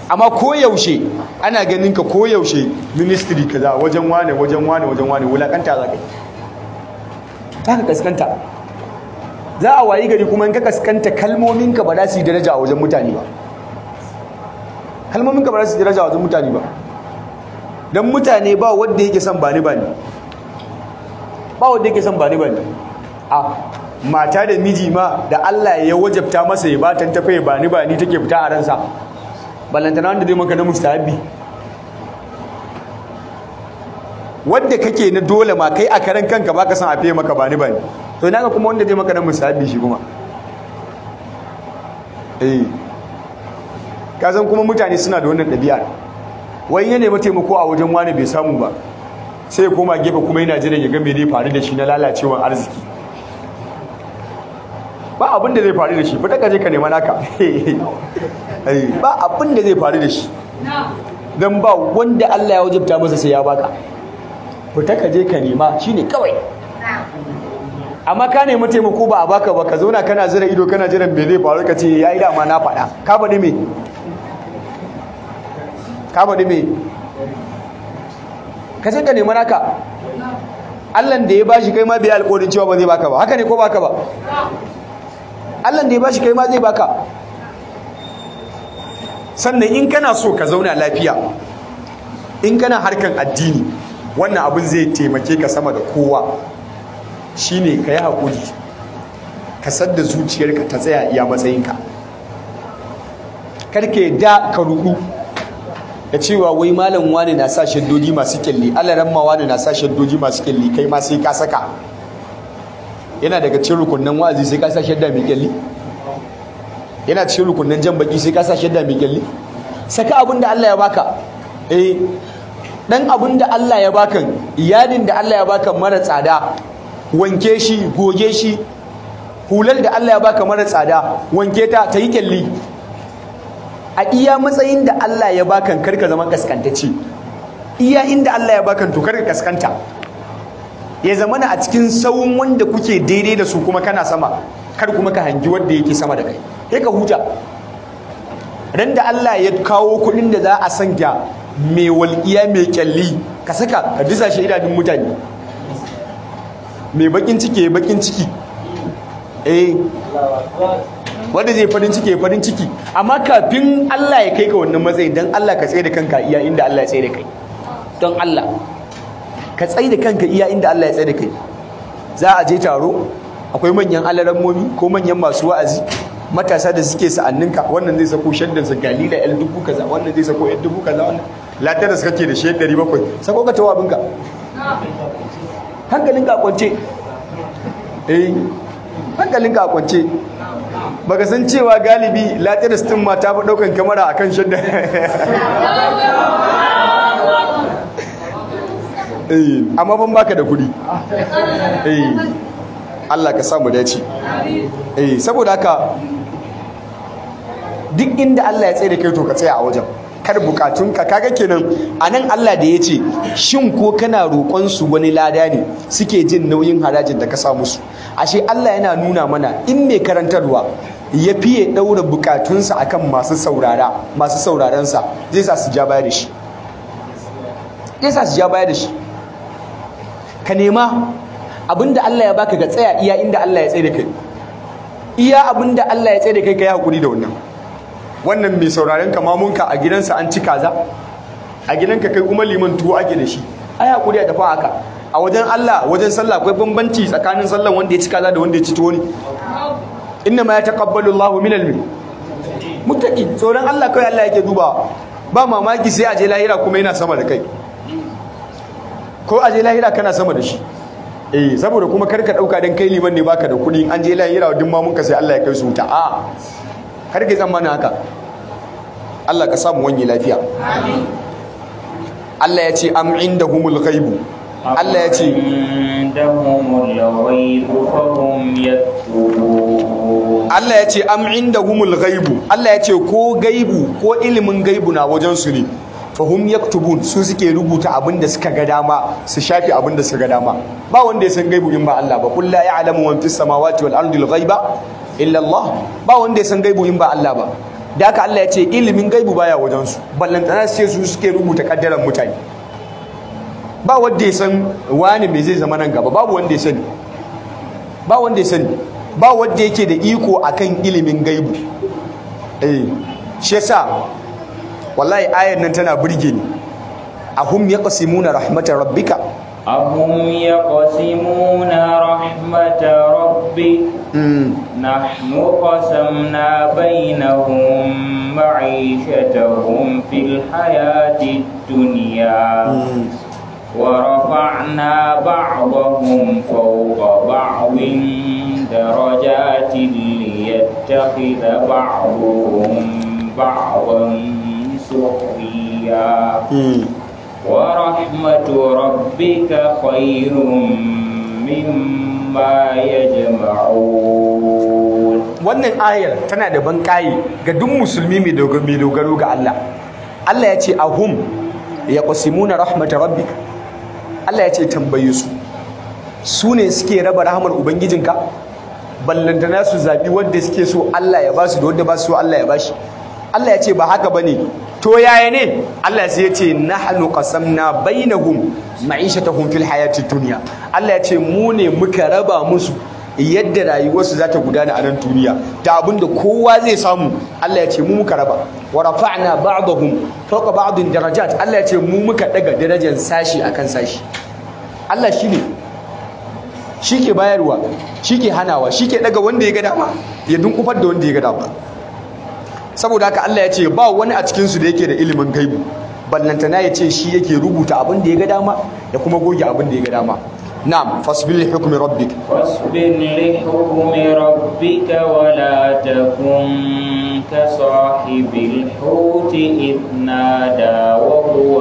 S2: amma koyaushe ana ganin ka koyaushe ministry kaza wajen wane wajen wane wajen wane wulakanta za ka yi za ka kaskanta za a wayi gari kuma in ka kaskanta kalmominka ba za su yi daraja a wajen mutane ba kalmominka ba za su yi daraja a wajen mutane ba don mutane ba wanda yake son bani bani ba wanda yake son bani bani a mata da miji ma da Allah ya wajabta masa ya batan tafe bani bani take fita a ransa ballantana wanda zai maka na mustahabi wanda kake na dole ma kai a karan kanka baka san a fiye maka bani bani to ina ga kuma wanda zai maka na mustahabi shi kuma eh ka san kuma mutane suna da wannan ɗabi'a wai ya nemi taimako a wajen wani bai samu ba sai ya koma gefe kuma yana jiran ya ga me zai faru da shi na lalacewar arziki ba abin da zai faru da shi fita ka je ka nema naka ba abin da zai faru da shi don ba wanda Allah ya wajabta masa sai ya baka fita ka je ka nema shine kawai amma ka nemi taimako ba a baka ba ka zauna kana zira ido kana jiran me zai faru ka ce yayi dama na faɗa ka faɗi me ka faɗi me ka je ka nema naka Allah da ya bashi kai ma bai alƙawarin cewa ba zai baka ba haka ne ko baka ba Allah da ya bashi kai ma zai baka sannan in kana so ka zauna lafiya in kana harkan addini wannan abin zai taimake ka sama da kowa shine ka yi haƙuri ka sadda zuciyarka ta tsaya iya matsayinka karke da ka rudu da cewa wai malam wani na sa shaddoji masu kyalli alaramma wani na sa shaddoji masu kyalli kai ma sai ka saka yana daga cikin rukunnan wa'azi sai ka sa shadda mai kyalli yana cikin rukunnan jan baki sai ka sa shadda mai kyalli saka abin da Allah ya baka eh dan abin da Allah ya baka iyalin da Allah ya baka mara tsada wanke shi goge shi hular da Allah ya baka mara tsada wanke ta ta yi kyalli a iya matsayin da Allah ya baka karka zama kaskantacce iya inda Allah ya baka to karka kaskanta ya zama a cikin sauyin wanda kuke daidai da su kuma kana sama kar kuma ka hangi wanda yake sama da kai sai ka huta ran da Allah ya kawo kuɗin da za a sanya mai walƙiya mai kyalli ka saka ka disa shi idanun mutane mai bakin ciki bakin ciki eh wanda zai farin ciki farin ciki amma kafin Allah ya kai ka wannan matsayi dan Allah ka tsaye da kanka iya inda Allah ya tsaye da kai don Allah ka tsaye da kanka iya inda Allah ya tsaye da kai za a je taro akwai manyan alarammomi ko manyan masu wa'azi matasa da suke sa'anninka wannan zai sako shaddansa galila el dubu kaza wannan zai sako el dubu kaza wannan latar da kake da shi ɗari bakwai sako ka tawo abinka hankalinka a kwance eh hankalinka a kwance baka san cewa galibi latar da stin ma ta fi ɗaukan kamera akan shadda eh amma ban baka da kuɗi eh Allah ka samu dace eh saboda haka duk inda Allah ya tsaye da kai to ka tsaya a wajen kar bukatunka kaga kenan anan Allah da yace shin ko kana roƙon su wani lada ne suke jin nauyin harajin da ka sa musu ashe Allah yana nuna mana in mai karantarwa ya fiye daura bukatunsa akan masu saurara masu sauraron sa zai sa su ja baya da shi zai sa su ja baya da shi ka nema abinda Allah ya baka ga tsaya iya inda Allah ya tsaye da kai iya abinda Allah ya tsaye da kai kai hakuri da wannan wannan mai sauraren ka mamunka a gidansa an ci kaza a gidanka kai kuma liman tuwo ake da shi ai hakuri a tafi haka a wajen Allah wajen sallah akwai bambanci tsakanin sallan wanda ya ci kaza da wanda ya ci tuwo ne inna ma yataqabbalu Allahu minal muttaqin tsoron Allah kai Allah yake dubawa ba mamaki sai a je lahira kuma yana sama da kai ko a je lahira kana sama da shi eh saboda kuma karka dauka dan kai liman ne baka da kudi an je lahira duk mamunka sai Allah ya kai su wuta a karka tsammana haka Allah ka samu wani lafiya amin Allah ya ce am indahumul ghaibu Allah ya ce
S1: indahumul ghaibu fahum yaktubun
S2: Allah ya ce am indahumul ghaibu Allah ya ce ko gaibu ko ilimin gaibu na wajen su ne fahum yaktubun su suke rubuta abin da suka ga dama su shafi abin da suka ga dama ba wanda ya san gaibu in ba Allah ba kullu ya'lamu man fis samawati wal ardi al ghaiba illa Allah ba wanda ya san gaibu in ba Allah ba da haka Allah ya ce ilimin gaibu baya wajen su ballantana sai su suke rubuta kaddaran mutane ba wanda ya san wani me zai zama nan gaba babu wanda ya sani ba wanda ya sani ba wanda yake da iko akan ilimin gaibu eh shi yasa wallahi ayar nan tana burge ni ahum yaqsimuna rahmatar rabbika
S1: ahum yaqsimuna rahmatar rabbik nahnu qasamna bainahum ma'ishatahum fil hayatid dunya ورفعنا بعضهم فوق بعض درجات ليتخذ بعضهم بعضا سخريا ورحمة ربك خير مما يجمعون.
S2: wannan ayar tana da bankayi ga duk musulmi mai dogaro ga Allah. Allah ya ce ahum yaqsimuna rahmatar rabbika. Allah ya ce tambaye su su ne suke raba rahmar ubangijinka ballantana su zabi wanda suke so Allah ya basu da wanda ba su so Allah ya bashi. Allah ya ce ba haka bane to yaya ne Allah sai ya ce nahnu qasamna bainahum ma'ishatahum fil hayatid dunya. Allah ya ce mu ne muka raba musu yadda rayuwarsu za ta gudana a nan duniya ta abinda kowa zai samu. Allah ya ce mu muka raba wa rafa'na ba'dahum fawqa ba'din darajat. Allah ya ce mu muka daga darajar sashi akan sashi. Allah shine shike bayarwa shike hanawa shike daga wanda ya ga dama ya dunkufar da wanda ya ga dama. Saboda haka Allah ya ce ba wani a cikin su da yake da ilimin gaibu ballantana ya ce shi yake rubuta abin da ya ga dama ya kuma goge abin da ya ga dama. نعم فاصبر لحكم ربك
S1: فاصبر لحكم ربك ولا تكن كصاحب الحوت إذ نادى وهو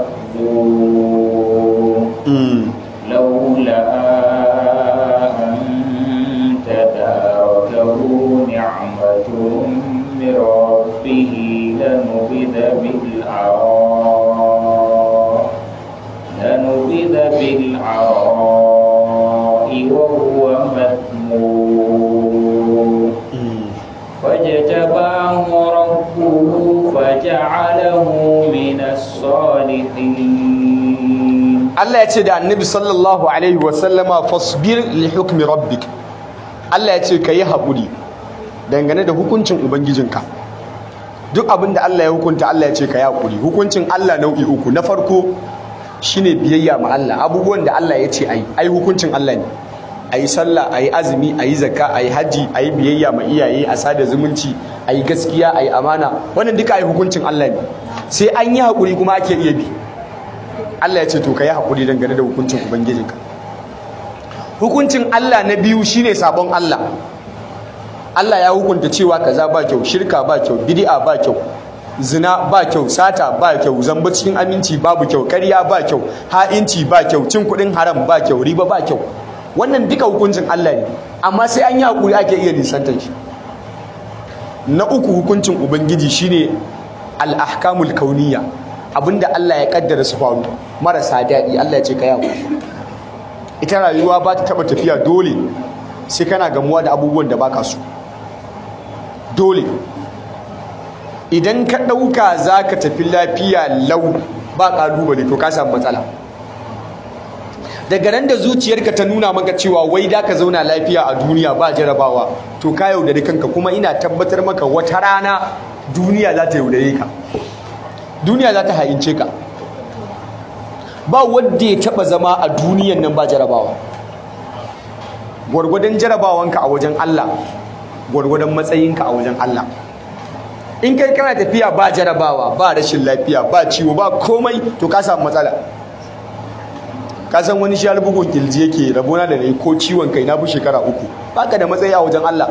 S1: مكذوب لولا أن تداركه نعمة من ربه لنبذ بالعراء لنبذ بالعراء وهو مذموم فاجتباه ربه فجعله من الصالحين.
S2: الله يتدى النبي صلى الله عليه وسلم فاصبر لحكم ربك. Allah ya ce ka yi haƙuri dangane da hukuncin ubangijinka. Duk abin da Allah ya hukunta Allah ya ce ka yi haƙuri. Hukuncin Allah nau'i uku. Na farko shine biyayya ma Allah. Abubuwan da Allah ya ce ayi ai hukuncin Allah ne. Ayi sallah, ayi azumi, ayi zakka, ayi haji, ayi biyayya ma iyaye, a sada zumunci, ayi gaskiya, ayi amana. Wannan duka ayi hukuncin Allah ne. Sai an yi haƙuri kuma ake iya bi. Allah ya ce to ka yi haƙuri dangane da hukuncin ubangijinka. Hukuncin Allah na biyu shine sabon Allah. Allah ya hukunta cewa kaza ba kyau, shirka ba kyau, bid'a ba kyau, zina ba kyau, sata ba kyau, zamba cikin aminci babu kyau, ƙarya ba kyau, ha'inci ba kyau, cin kuɗin haram ba kyau, riba ba kyau. Wannan duka hukuncin Allah ne, amma sai an yi hakuri ake iya nisantar shi. Na uku hukuncin ubangiji shine al-ahkamul kauniyya, abinda Allah ya kaddara su faru marasa daɗi. Allah ya ce ka yawo. Ita rayuwa ba ta taba tafiya dole sai kana gamuwa da abubuwan da baka so. Dole idan ka ɗauka za ka tafi lafiya lau ba ƙalubale to ka samu matsala. Daga nan da zuciyarka ta nuna maka cewa wai da ka zauna lafiya a duniya ba jarabawa to ka yaudare kanka, kuma ina tabbatar maka wata rana duniya za ta yaudare ka, duniya za ta hayince ka. Ba wanda ya taba zama a duniyan nan ba jarabawa. Gwargwadon jarabawanka a wajen Allah gwargwadon matsayinka a wajen Allah. In kai kana tafiya ba jarabawa, ba rashin lafiya, ba ciwo, ba komai to ka samu matsala. Ka san wani shi bugun kirji yake rabona da nayi ko ciwon kai na bu shekara uku, baka da matsayi a wajen Allah.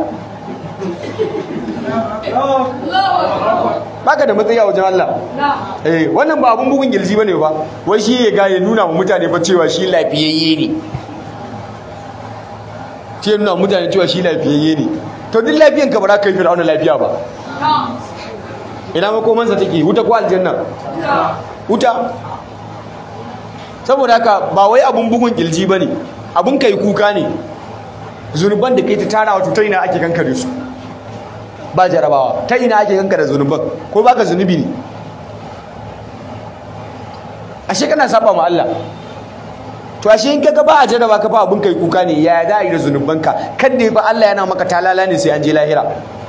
S2: Baka da matsayi a wajen Allah. Eh wannan ba abun bugun kirji bane ba, wai shi ya ga ya nuna wa mutane fa cewa shi lafiyayye ne. Shi ya nuna wa mutane cewa shi lafiyayye ne. To duk lafiyanka ba za ka yi fir'auna lafiya ba. Ina makomansa take, wuta ko aljanna? Wuta. Saboda haka ba wai abun bugun kirji bane, abun kai kuka ne. Zunuban da kai ta tara wato ta ina ake kankare su. ba jarabawa ta ina ake kanka da zunuban ko baka zunubi ne ashe kana saba ma Allah to ashe in kaga ba a jaraba ka fa abun kai kuka ne ya da yi da zunubanka kan ne ba Allah yana maka talala ne sai an je lahira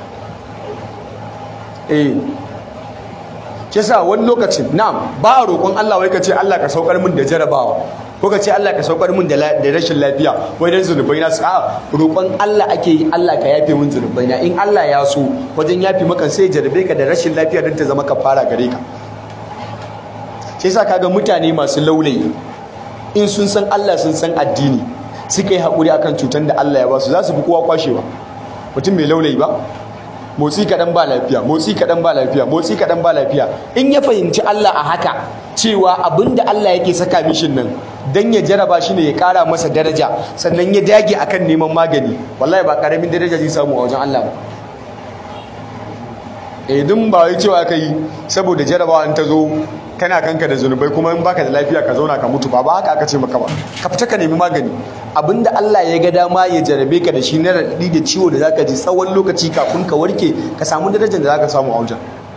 S2: eh kisa wani lokacin na'am ba a roƙon Allah wai ka ce Allah ka saukar min da jarabawa ko ka ce Allah ka saukar min da rashin lafiya wai dan zunubai na sa roƙon Allah ake yi Allah ka yafe min zunubai na in Allah ya so wajen yafe maka sai jarabe ka da rashin lafiya don ta zama kafara gare ka shi yasa kaga mutane masu laulayi in sun san Allah sun san addini suka yi haƙuri akan cutar da Allah ya ba su za su fi kowa kwashewa mutum mai laulayi ba motsi kaɗan ba lafiya motsi kaɗan ba lafiya motsi kaɗan ba lafiya in ya fahimci Allah a haka cewa abinda Allah yake saka mishin nan dan ya jaraba shi ne ya ƙara masa daraja sannan ya dage akan neman magani wallahi ba ƙaramin daraja zai samu a wajen Allah ba eh dun ba wai cewa kai saboda jarabawa in ta zo kana kanka da zunubai kuma in baka da lafiya ka zauna ka mutu ba ba haka aka ce maka ba ka fita ka nemi magani abinda Allah ya ga dama ya jarabe ka da shi na raɗaɗi da ciwo da zaka ji tsawon lokaci kafin ka warke ka samu darajar da zaka samu a wajen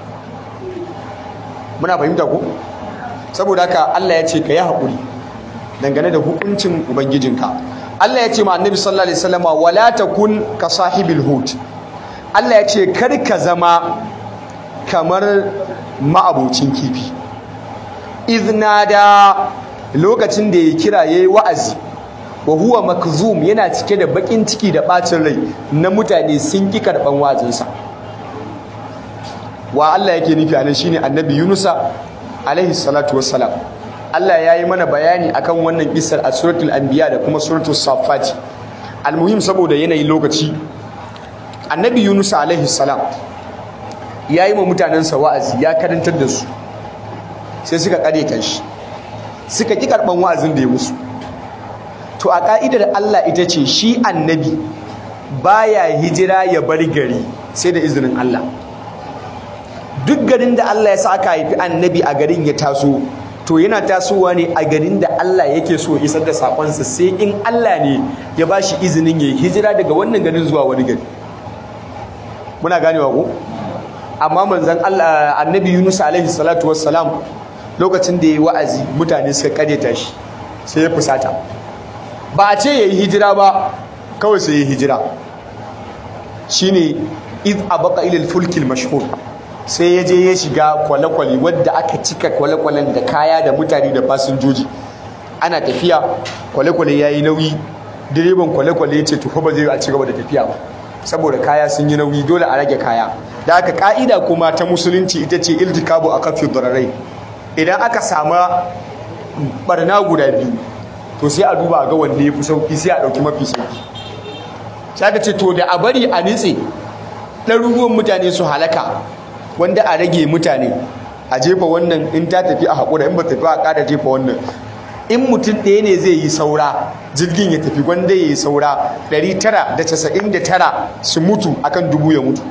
S2: muna fahimta ko saboda haka Allah ya ce ka yi haƙuri dangane da hukuncin ubangijinka Allah ya ce ma annabi sallallahu alaihi wasallam wala takun ka sahibil hut Allah ya ce kar ka zama kamar ma'abocin kifi iznada lokacin da ya kira yayi wa'azi wa huwa makzum yana cike da bakin ciki da bacin rai na mutane sun ki karban wa'azinsa wa Allah yake nufi anan shine annabi Yunusa alaihi salatu wassalam Allah ya yi mana bayani akan wannan kissar a suratul anbiya da kuma suratul safat almuhim saboda yanayin lokaci annabi Yunusa alaihi salam ya yi ma mutanensa wa'azi ya karantar da su sai suka kareta shi suka ki karban wa'azin da ya musu to a ka'idar Allah ita ce shi annabi baya hijira ya bar gari sai da izinin Allah duk garin da Allah ya sa aka haifi annabi a garin ya taso to yana tasowa ne a garin da Allah yake so isar da sakonsa sai in Allah ne ya bashi izinin ya hijira daga wannan garin zuwa wani gari muna ganewa ko amma manzon Allah annabi Yunus alaihi salatu wassalam lokacin da yayi wa'azi mutane suka kadeta shi sai ya fusata ba a ce yayi hijira ba kawai sai yayi hijira shine iz abaqa ila al-fulk al-mashhur sai ya je ya shiga kwale-kwale wadda aka cika kwale-kwalen da kaya da mutane da fasinjoji ana tafiya kwale-kwale yayi nauyi direban kwale-kwale ya ce to fa ba zai a ci gaba da tafiya ba saboda kaya sun yi nauyi dole a rage kaya da aka ka'ida kuma ta musulunci ita ce iltikabu a kafin dararai idan aka sama barna guda biyu to sai a duba ga wanda ya fi sauki sai a ɗauki mafi sauki sai aka ce to da a bari a nitse ɗaruruwan mutane su halaka wanda a rage mutane a jefa wannan in ta tafi a haƙura in ba tafi a ƙara jefa wannan in mutum ɗaya ne zai yi saura jirgin ya tafi wanda ya yi saura ɗari tara da casa'in da tara su mutu akan dubu ya mutu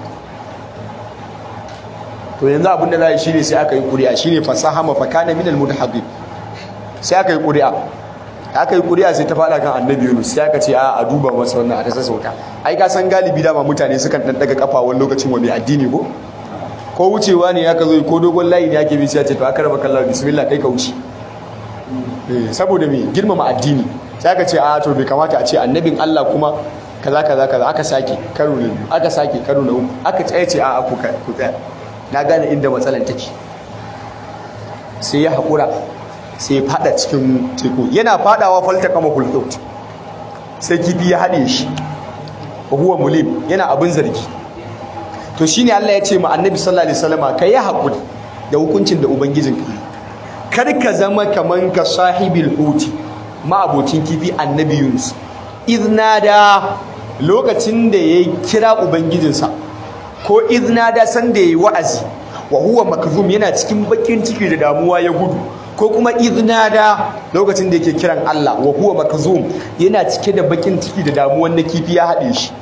S2: to yanzu abin da za a yi shine sai aka yi ƙuri'a shine fasaha mafakana minal mutahabbib sai aka yi ƙuri'a aka yi ƙuri'a sai ta faɗa kan annabi Yunus sai aka ce a a duba masa wannan a ta sassauta ai ka san galibi dama mutane sukan ɗan ɗaga kafa wani lokacin wa mai addini ko ko wucewa ne aka zo ko dogon layi ne ake bi sai ce to aka raba kallar bismillah kai ka wuce saboda me girmama addini sai aka ce a to bai kamata a ce annabin Allah kuma kaza kaza kaza aka sake karo ne aka sake karo na uku aka tsaye ce a ku ku tsaya na gane inda matsalar take sai ya hakura sai ya fada cikin teku yana fadawa falta kama hulqut sai kifi ya hade shi wa huwa mulim yana abin zargi to shine Allah ya ce ma annabi sallallahu alaihi wasallama kai ya hakuri da hukuncin da ubangijin ka kar ka zama kaman ka sahibil huti ma abocin kifi annabi Yunus iznada lokacin da ya kira ubangijinsa ko iznada san da yayi wa'azi wa huwa makzum yana cikin bakin ciki da damuwa ya gudu ko kuma iznada lokacin da yake kiran Allah wa huwa makzum yana cike da bakin ciki da damuwan na kifi ya hade shi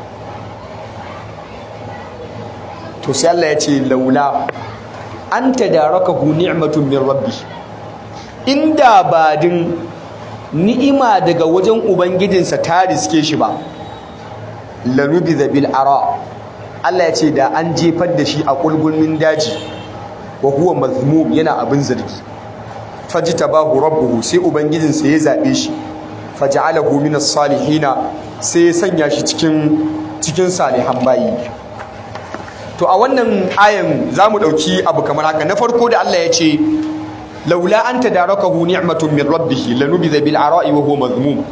S2: to sai Allah ya ce laula an tadarakahu ni'matun min rabbi inda ba din ni'ima daga wajen ubangijinsa ta riske shi ba lanubiza bil ara Allah ya ce da an jefar da shi a kulgulmin daji wa huwa mazmum yana abin zargi fajtabahu rabbuhu sai ubangijinsa ya zabe shi faj'alahu minas salihina sai ya sanya shi cikin cikin salihan bayi. To a wannan ayan zamu dauki abu kamar haka. Na farko da Allah ya ce laula anta darakahu ni'matun min rabbih lanubidha bil ara'i wa huwa mazmum.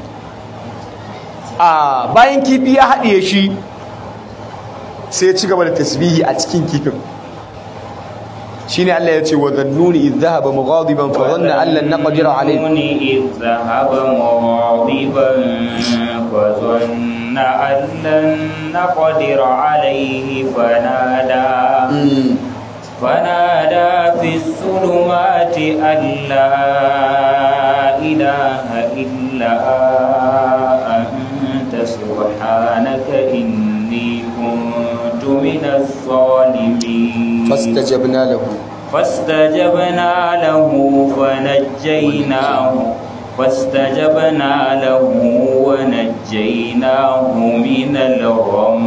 S2: A bayan kifi ya haɗiye shi sai ya ci gaba da tasbihi a cikin kifin. shine Allah ya ce wa dhannuni idh dhahaba mughadiban fa dhanna an lan naqdira alayhi
S1: idh dhahaba mughadiban fa dhanna an lan naqdira alayhi fanada fanada fi as-sulumati an la ilaha illa anta subhanaka inni kuntu minas zalimin
S2: fastajabna lahu
S1: فاستجبنا له فنجيناه فاستجبنا له ونجيناه من الغم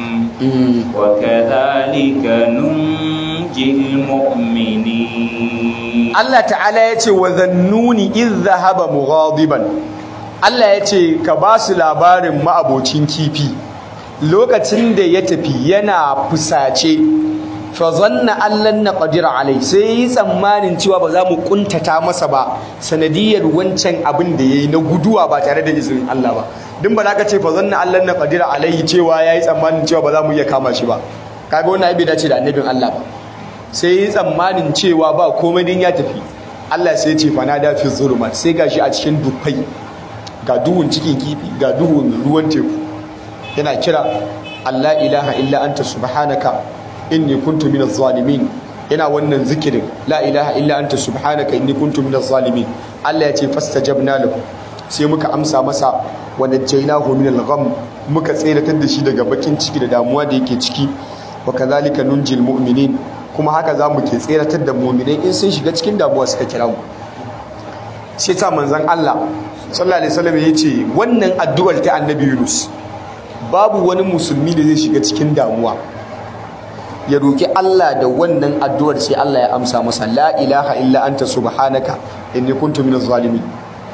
S1: وكذلك ننجي المؤمنين.
S2: الله تعالى يتي وذنوني إذ ذهب مغاضبا. الله يتي كباس labarin ma'abocin kifi lokacin da ya tafi yana fusace fa zanna allan naqdir alai sai yi tsammanin cewa ba za mu kuntata masa ba sanadiyar wancan abin da yayi na guduwa ba tare da izinin Allah ba. din ba za ka ce fa zanna allan naqdir alai cewa yayi tsammanin cewa ba za mu iya kama shi ba, kaga wannan ai bai dace da annabin Allah ba. sai yi tsammanin cewa ba komai din ya tafi. Allah sai ya ce fa nada fi zulumat, sai gashi a cikin dufai, ga duhun cikin kifi ga duhun ruwan teku, yana kira Allah ilaha illa anta subhanaka inni kuntu minaz zalimin. yana wannan zikirin la ilaha illa anta subhanaka inni kuntu minaz zalimin. Allah ya ce fastajabna lahu, sai muka amsa masa wa najjaynahu minal gham, muka tseratar da shi daga bakin ciki da damuwa da yake ciki. wa kadhalika nunjil mu'minin, kuma haka zamu ke tseratar da mu'minai in sun shiga cikin damuwa suka kira mu. sai ta manzon Allah sallallahu alaihi wasallam yace wannan addu'ar ta annabi Yunus babu wani musulmi da zai shiga cikin damuwa ya roki Allah da wannan addu'ar sai Allah ya amsa masa la ilaha illa anta subhanaka inni kuntu minaz zalimin.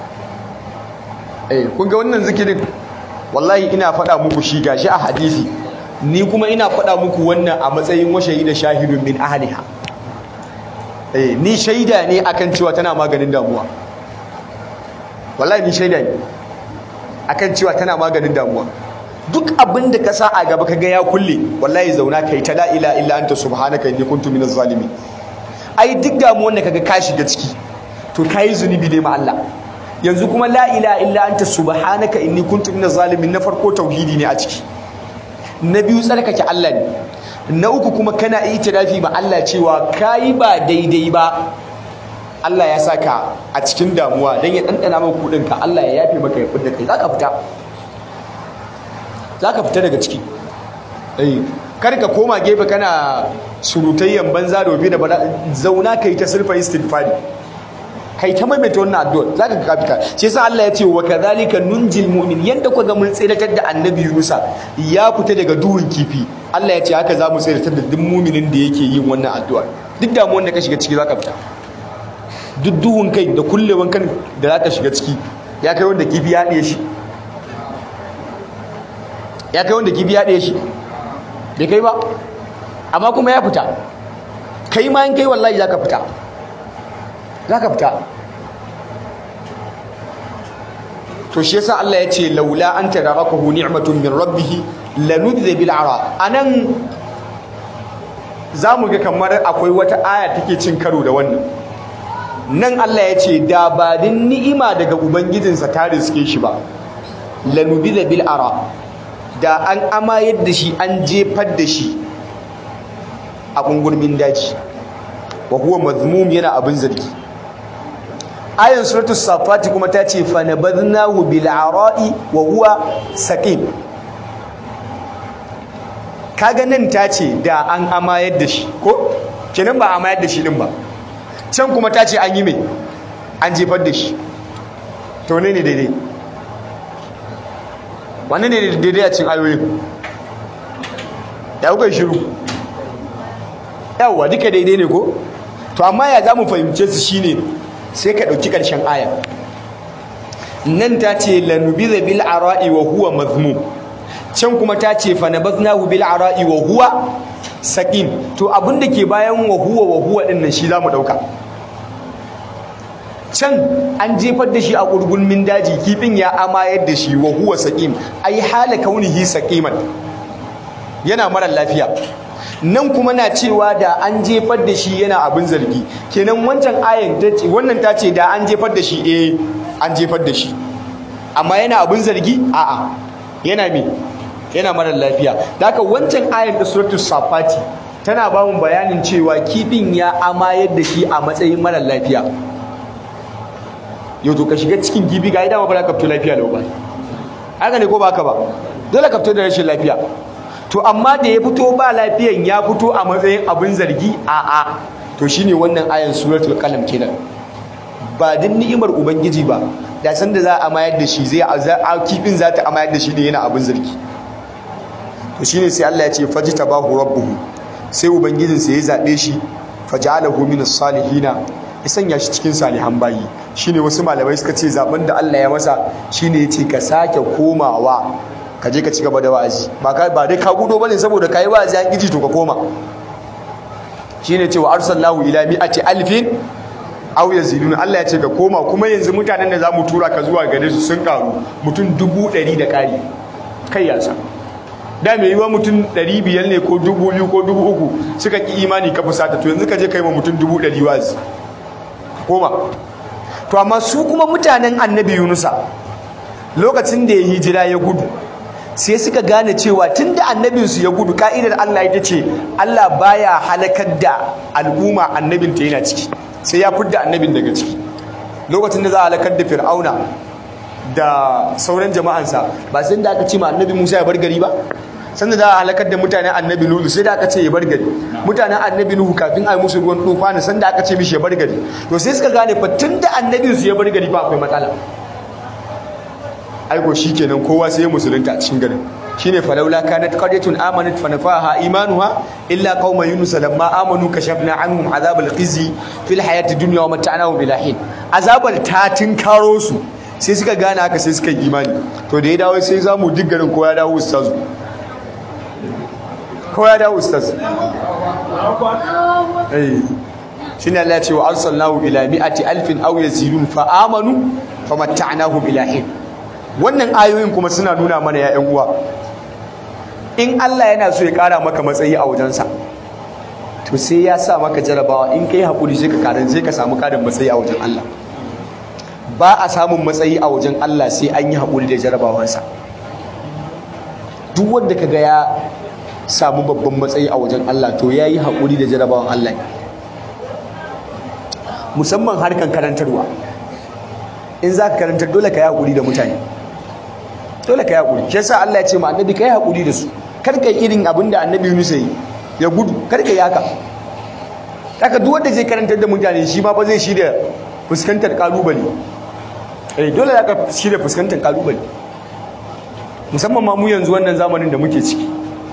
S2: eh kun ga wannan zikirin wallahi ina faɗa muku shi gashi a hadisi, ni kuma ina faɗa muku wannan a matsayin washayi da shahidun min ahliha. eh ni shaida ne akan cewa tana maganin damuwa, wallahi ni shaida ne akan cewa tana maganin damuwa. duk abin da ka sa a gaba kaga ya kulle, wallahi zauna kai ta la ilaha illa anta subhanaka inni kuntu minaz zalimin. ai duk damuwar da kaga ka shiga ciki to kai zunubi ne ma Allah. yanzu kuma la ilaha illa anta subhanaka inni kuntu minaz zalimin, na farko tauhidi ne a ciki, na biyu tsarkake Allah ne, na uku kuma kana itirafi ma Allah cewa kai ba daidai ba. Allah ya saka a cikin damuwa dan ya dandana maka kudin ka, Allah ya yafe maka ya fidda kai, zaka fita zaka fita daga ciki. eh kar ka koma gefe kana surutayyan banza da wabi da bada, zauna kai ta sulfa istighfari, kai ta maimaita wannan addu'a zaka ka fita. shi yasa Allah ya ce wa kadhalika nunjil mu'min, yanda kuga mun tsiratar da annabi Yunusa ya fita daga duhun kifi, Allah ya ce haka za mu tsiratar da duk mu'minin da yake yin wannan addu'a. duk damuwar da ka shiga ciki zaka fita, duk duhun kai da kullewan kan da zaka shiga ciki ya kai wanda kifi ya haɗe shi ya kai wanda kifi ya haɗe shi bai kai ba, amma kuma ya fita. kai ma in kai wallahi zaka fita zaka fita. to shi yasa Allah ya ce laula an tadarakahu ni'matun min rabbih lanudza bil ara. anan zamu ga kamar akwai wata aya take cin karo da wannan. nan Allah ya ce da ba din ni'ima daga ubangijinsa ta riske shi ba, lanudza bil ara, da an amayar da shi an jefar da shi a gungurmin daji, wa huwa mazmum, yana abin zargi. ayan suratul safati kuma ta ce fa nabadnahu bil ara'i wa huwa saqim. kaga nan ta ce da an amayar da shi ko kenan ba amayar da shi din ba, can kuma ta ce an yi mai an jefar da shi. to ne ne daidai, wanne ne daidai a cikin ayoyin? ya kuka shiru yawa duka daidai ne ko to amma ya za mu fahimce su shine sai ka ɗauki ƙarshen aya nan ta ce lanubiza bil ara'i wa huwa mazmum can kuma ta ce fa nabaznahu bil ara'i wa huwa saqim to abinda ke bayan wa huwa wa huwa din nan shi zamu dauka can an jefar da shi a gurgulmin daji kifin ya amayar da shi wa huwa saqim ai hala kaunihi saqiman yana mara lafiya nan kuma na cewa da an jefar da shi yana abin zargi kenan wancan ayan tace wannan ta ce da an jefar da shi eh an jefar da shi amma yana abin zargi a'a yana me yana mara lafiya da haka wancan ayan da suratul safati tana ba mu bayanin cewa kifin ya amayar da shi a matsayin mara lafiya yau to ka shiga cikin kifi ga idan ba za ka fito lafiya lau ba haka ne ko ba haka ba dole ka fito da rashin lafiya to amma da ya fito ba lafiyan ya fito a matsayin abin zargi a'a to shine wannan ayan suratul qalam kenan ba din ni'imar ubangiji ba da san da za a mayar da shi zai a kifin za ta amayar da shi ne yana abin zargi to shine sai Allah ya ce fajtabahu rabbuhu sai ubangijinsa ya zabe shi faj'alahu minas salihina ya sanya shi cikin salihan bayi shine wasu malamai suka ce zaben da Allah ya masa shine yace ka sake komawa ka je ka ci gaba da wa'azi ba ka ba dai ka gudo bane saboda kai wa'azi an giji to ka koma shine cewa arsallahu ila mi'ati alfin aw yazidun Allah ya ce ka koma kuma yanzu mutanen da zamu tura ka zuwa gare su sun karu mutum dubu ɗari da ƙari kai ya sa da mai yiwa mutum ɗari biyar ne ko dubu biyu ko dubu uku suka ki imani ka fusata to yanzu ka je kai ma mutum dubu ɗari wazi koma to amma su kuma mutanen annabi Yunusa lokacin da ya hijira ya gudu sai suka gane cewa tunda annabinsu ya gudu ka'idar Allah ita ce Allah baya halakar da al'umma annabinta yana ciki sai ya fidda annabin daga ciki lokacin da za a halakar da fir'auna da sauran jama'ansa ba sai da aka ce ma annabi Musa ya bar gari ba sanda da halakar da mutanen annabi Nuhu sai da aka ce ya bar gari mutanen annabi Nuhu kafin a yi musu ruwan tufana sanda aka ce mishi ya bar gari to sai suka gane fa tunda annabinsu ya bar gari ba akwai matsala aiko shikenan kowa sai ya musulunta a cikin garin shine falawla kanat qaryatun amanat fanafaha imanuha illa qauma yunus lamma amanu kashafna anhum azabal khizi fil hayati dunya wa mata'nahum ila hin azabal ta tinkaro su sai suka gane haka sai suka yi imani to da ya dawo sai zamu duk garin kowa ya dawo ustazu kowa ya dawo ustazu eh shine Allah ya ce wa arsalnahu ila mi'ati alfin aw yazidun fa amanu famata'nahum ila hin wannan ayoyin kuma suna nuna mana ya ƴan uwa in Allah yana so ya ƙara maka matsayi a wajensa to sai ya sa maka jarabawa in kai haƙuri sai ka ƙarin sai ka samu ƙarin matsayi a wajen Allah ba a samun matsayi a wajen Allah sai an yi haƙuri da jarabawansa duk wanda kaga ya samu babban matsayi a wajen Allah to ya yi haƙuri da jarabawan Allah musamman harkan karantarwa in za ka karantar dole ka yi haƙuri da mutane dole ka yi haƙuri shi yasa Allah ya ce ma annabi ka yi haƙuri da su kar ka yi irin abin da annabi Yunus yi ya gudu kar ka yi haka haka duk wanda zai karantar da mutane shi ma ba zai shi da fuskantar kalubale eh dole za ka shi da fuskantar kalubale musamman ma mu yanzu wannan zamanin da muke ciki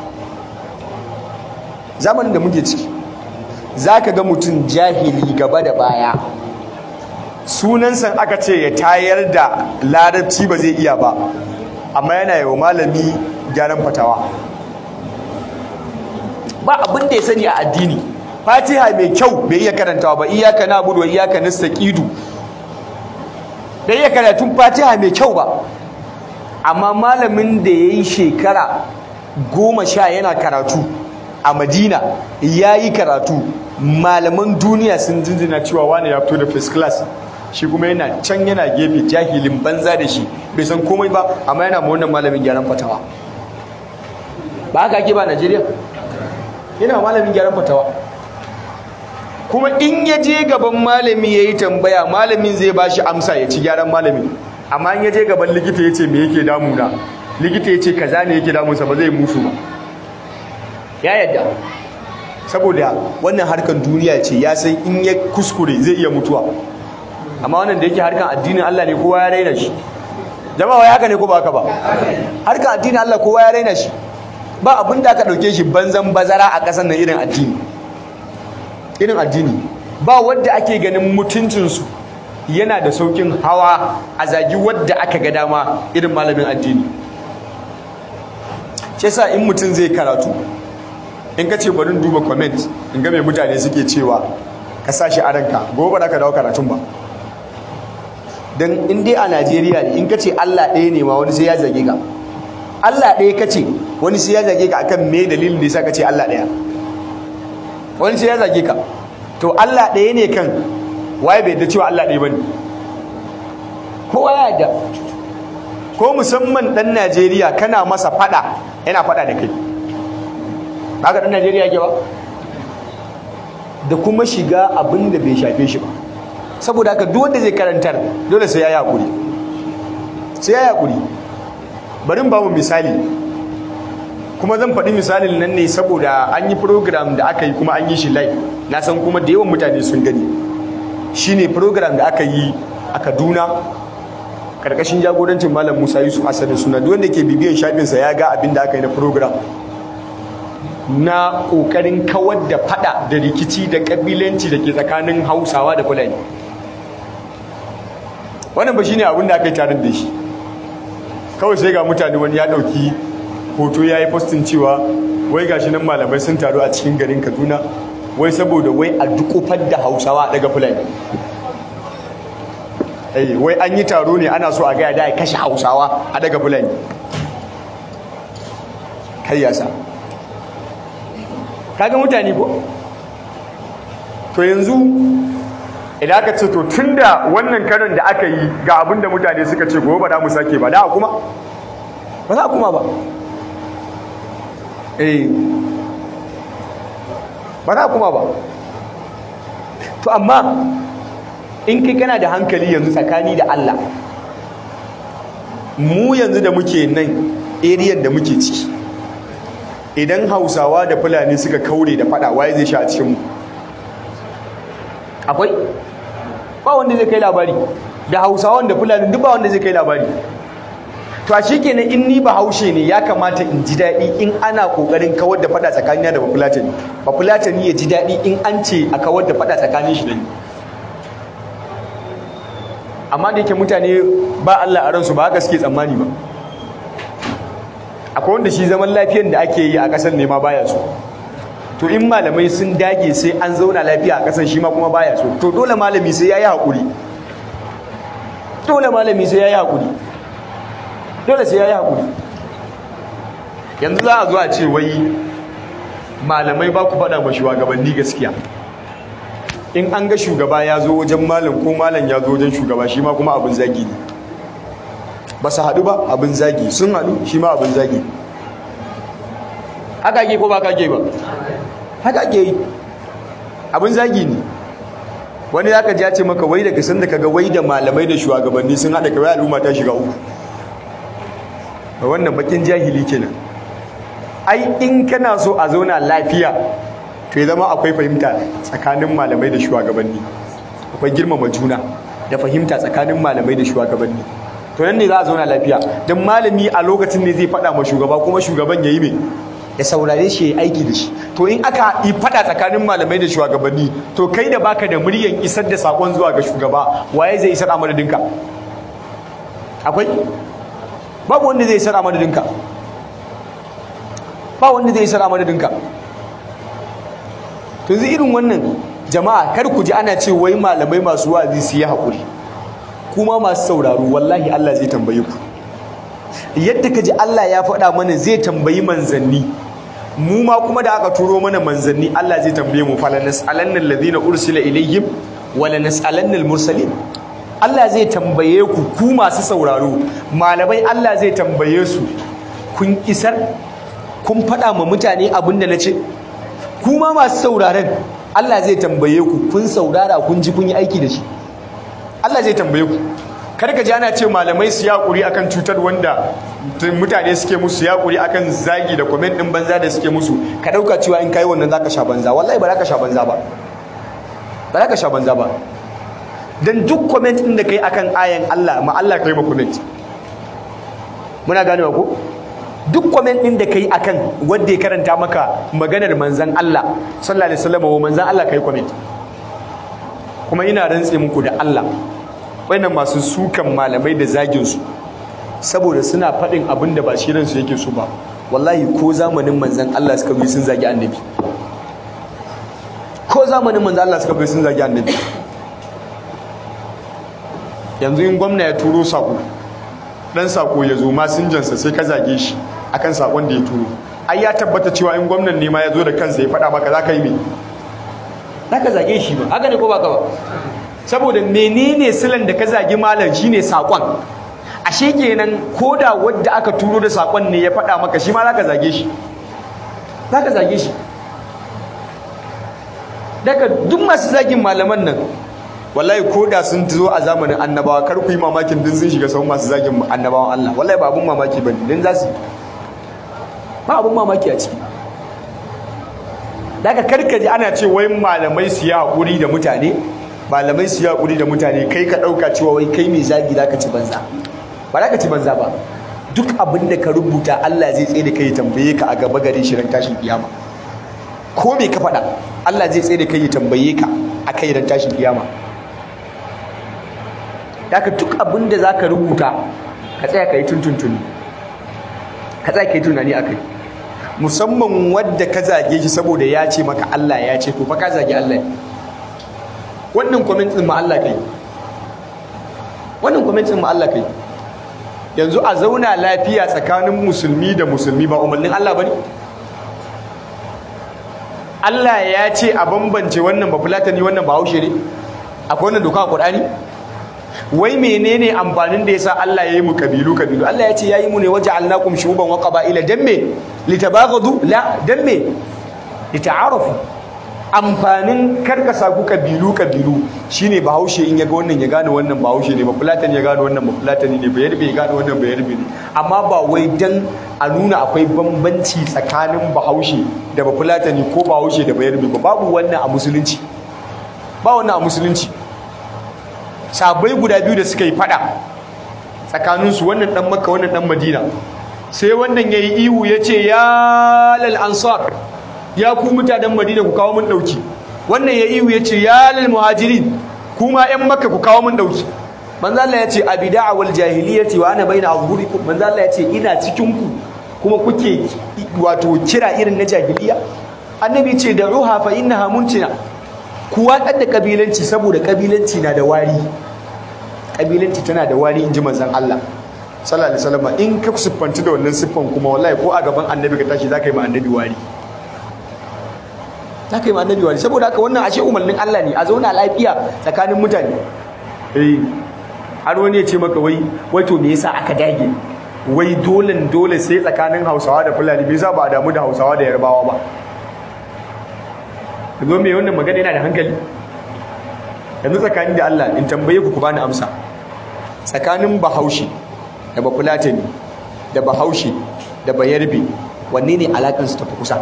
S2: zamanin da muke ciki zaka ga mutum jahili gaba da baya sunansa aka ce ya tayar da larabci ba zai iya ba amma yana yawa malami gyaran fatawa ba abin da ya sani a addini fatiha mai kyau bai iya karantawa ba iyaka na'budu wa iyaka nastaqidu bai iya karatun fatiha mai kyau ba amma malamin da yayi shekara goma sha yana karatu a Madina yayi karatu malaman duniya sun jinjina cewa wani ya fito da first class shi kuma yana can yana gefe jahilin banza da shi bai san komai ba amma yana ma wannan malamin gyaran fatawa ba haka ake ba Najeriya yana malamin gyaran fatawa kuma in ya je gaban malami yayi tambaya malamin zai bashi amsa ya ci gyaran malamin amma in ya je gaban likita ya ce me yake damuna likita ya ce kaza ne yake damunsa ba zai musu ba ya yadda saboda wannan harkan duniya ce ya san in ya kuskure zai iya mutuwa amma wannan da yake harkan addinin Allah ne kowa ya raina shi jama'a wai haka ne ko ba haka ba harkan addinin Allah kowa ya raina shi ba abin da aka ɗauke shi banzan bazara a ƙasar nan irin addini irin addini ba wadda ake ganin mutuncinsu yana da saukin hawa a zagi wadda aka ga dama irin malamin addini. shi sa in mutum zai karatu in ka ce bari duba comment in ga mai mutane suke cewa ka sa shi a ranka gobe ba ka dawo karatun ba. don in dai a Najeriya ne in ka ce Allah ɗaya ne ma wani sai ya zage ka. Allah ɗaya ka ce wani sai ya zage ka akan me dalilin da yasa ka ce Allah ɗaya, wani sai ya zage ka. to Allah ɗaya ne kan waye bai da cewa Allah ɗaya bane? kowa ya yarda. ko musamman dan Najeriya kana masa fada yana fada da kai, ba ka dan Najeriya yake ba, da kuma shiga abin da bai shafe shi ba. saboda haka duk wanda zai karantar dole sai ya yi hakuri, sai ya yi hakuri. bari mu ba mu misali, kuma zan faɗi misalin nan ne saboda an yi program da aka yi kuma an yi shi live, na san kuma da yawan mutane sun gani. shine program da aka yi a Kaduna karkashin jagorancin Malam Musa Yusuf Asad Suna. duk wanda ke bibiyan shafinsa ya ga abin da aka yi na program na kokarin kawar da fada da rikici da kabilanci da ke tsakanin Hausawa da Fulani. wannan ba shine abin da aka yi tarin da shi. kawai sai ga mutane wani ya dauki hoto ya yi postin cewa wai gashi nan malamai sun taru a cikin garin Kaduna wai saboda wai a dukufar da Hausawa daga Fulani. eh wai an yi taro ne ana so a ga da ya kashe Hausawa a daga Fulani. kai yasa kaga mutane ko to yanzu idan aka ce to tunda wannan karon da aka yi ga abin da mutane suka ce gobe ba da mu sake ba da kuma ba za kuma ba eh ba za kuma ba. to amma in kai kana da hankali yanzu tsakani da Allah, mu yanzu da muke nan area da muke ciki, idan Hausawa da Fulani suka kaure da fada waye zai sha a cikin mu? akwai ba wanda zai kai labari. da Hausawan da Fulani duk ba wanda zai kai labari. to a shikenan in ni ba Haushe ne ya kamata in ji daɗi in ana kokarin kawar da fada tsakanina da Bafulatani, Bafulatani ya ji daɗi in an ce a kawar da fada tsakanin shi da ni. amma da yake mutane ba Allah a ransu ba haka suke tsammani ba. akwai wanda shi zaman lafiyar da ake yi a ƙasar ne ma baya so. to in malamai sun dage sai an zauna lafiya a ƙasar shi ma kuma baya so. to dole malami sai yayi hakuri, dole malami sai yayi hakuri, dole sai yayi hakuri. yanzu za a zo a ce wai malamai ba ku faɗa ma shugabanni gaskiya. in an ga shugaba ya zo wajen malam ko malam ya zo wajen shugaba shi ma kuma abin zagi ne. ba su haɗu ba abin zagi, sun haɗu shi ma abin zagi. haka ke ko ba ka ke ba? haka ke yi, abin zagi ne. wani zaka ji ya ce maka wai daga sanda kaga wai da malamai da shugabanni sun haɗa kawai al'umma ta shiga uku. ba wannan bakin jahili kenan. ai in kana so a zauna lafiya to ya zama akwai fahimta tsakanin malamai da shugabanni, akwai girmama juna da fahimta tsakanin malamai da shugabanni. to nan ne za a zauna lafiya. don malami a lokacin ne zai faɗa ma shugaba kuma shugaban ya yi mai ya saurare shi ya aiki da shi. to in aka yi faɗa tsakanin malamai da shugabanni to kai da baka da muryan isar da sakon zuwa ga shugaba waye zai isar a madadinka? akwai? babu wanda zai isar a madadinka, ba wanda zai isar a madadinka. to yanzu irin wannan jama'a kar ku ji ana ce wai malamai masu wa'azi su yi haƙuri. kuma masu sauraro wallahi Allah zai tambaye ku. yadda ka ji Allah ya faɗa mana zai tambayi manzanni, mu ma kuma da aka turo mana manzanni Allah zai tambaye mu fala nas'alanna alladhina ursila ilayhim wala nas'alanna al-mursalin. Allah zai tambaye ku ku masu sauraro, malamai Allah zai tambaye su kun isar, kun faɗa ma mutane abinda na ce. kuma masu sauraron Allah zai tambaye ku kun saurara kun ji kun yi aiki da shi. Allah zai tambaye ku. kar ka ji ana ce malamai su yaƙuri akan cutar wanda mutane suke musu, yaƙuri akan zagi da comment din banza da suke musu, ka dauka cewa in kai wannan zaka sha banza. wallahi ba za ka sha banza ba, ba za ka sha banza ba. dan duk comment din da kai akan ayan Allah ma Allah kai ma comment. muna ganewa ko duk comment din da kai akan wanda ya karanta maka maganar manzon Allah sallallahu alaihi wasallam wa manzon Allah kai comment. Kuma ina rantse muku da Allah wayannan masu sukan malamai da zagin su saboda suna faɗin abin da ba shi ransu yake so ba, wallahi ko zamanin manzon Allah suka bi sun zagi annabi, ko zamanin manzon Allah suka bi sun zagi annabi. Yanzu in gwamna ya turo sako, dan sako ya zo masinjansa sai ka zage shi akan sakon da ya turo, ai ya tabbata cewa in gwamnan ne ma ya zo da kansa ya faɗa maka za ka yi me, za ka zage shi ba, haka ne ko baka ba? Saboda menene silan da ka zagi malam shine sakon. Ashe kenan koda wanda aka turo da sakon ne ya faɗa maka shi ma za ka zage shi, za ka zage shi. Daga duk masu zagin malaman nan wallahi koda sun zo a zamanin annabawa, kar ku yi mamakin din sun shiga sahun masu zagin annabawan Allah, wallahi ba abun mamaki bane, din za su ba abun mamaki a ciki. Daga karkaji ana ce wai malamai su yi hakuri da mutane, malamai su yi hakuri da mutane, kai ka dauka cewa wai kai mai zagi zaka ci banza. Ba za ka ci banza ba. Duk abin da ka rubuta Allah zai tsaye da kai tambaye ka a gaba gare shi ran tashin kiyama. Ko me ka faɗa Allah zai tsaye da kai tambaye ka a kai ran tashin kiyama. Daga duk abin da za ka rubuta ka tsaya ka yi tuntuntuni, ka tsaya ka yi tunani a kai. Musamman wadda ka zage shi saboda ya ce maka Allah ya ce, to fa ka zage Allah. Wannan comment din ma Allah kai, wannan comment din ma Allah kai. Yanzu a zauna lafiya tsakanin musulmi da musulmi ba umarnin Allah bane? Allah ya ce a bambance wannan ba fulatani wannan ba haushe ne? Akwai wannan doka a Qur'ani? Wai menene amfanin da yasa Allah ya yi mu kabilu kabilu? Allah ya ce ya yi mu ne waja'alnakum shu'uban wa qaba'ila, dan me? Litabaghadu? La, dan me? Lita'arafu. Amfanin karkasa ku kabilu kabilu shine bahaushe in ya ga wannan ya gane wannan bahaushe ne, ba fulatani ya gane wannan ba fulatani ne, ba yarbe ya gane wannan ba yarbe ne. Amma ba wai dan a nuna akwai bambanci tsakanin bahaushe da ba fulatani ko bahaushe da ba yarbe ba. Babu wannan a musulunci, ba wannan a musulunci. Sabai guda biyu da suka yi fada tsakaninsu, wannan dan Makka wannan dan Madina, sai wannan yayi ihu yace ya lal ansar, ya ku mutanen Madina ku kawo mun dauki. Wannan yayi ihu yace ya lal muhajirin, kuma ƴan Makka ku kawo mun dauki. Manzo Allah yace abida'a wal jahiliyyati wa ana baina azhurikum. Manzo Allah yace ina cikin ku kuma kuke wato kira irin na jahiliya. Annabi ce da'uha fa innaha muntina. Ku watsar da kabilanci saboda kabilanci na da wari, kabilanci tana da wari inji manzon Allah sallallahu alaihi wasallam. In ka siffanci da wannan siffan kuma wallahi ko a gaban annabi ka tashi zaka yi ma annabi wari, zaka yi ma annabi wari. Saboda haka wannan ashe umarnin Allah ne a zauna lafiya tsakanin mutane. Eh har wani ya ce maka wai wai to me yasa aka dage wai dole dole sai tsakanin Hausawa da Fulani, me yasa ba a damu da Hausawa da Yarbawa ba? Yanzu me wannan magana yana da hankali? Yanzu tsakanin da Allah in tambaye ku ku bani amsa. Tsakanin Bahaushe da Bafulatani da Bahaushe da Bayarbe wanne ne alakan su tafi kusa?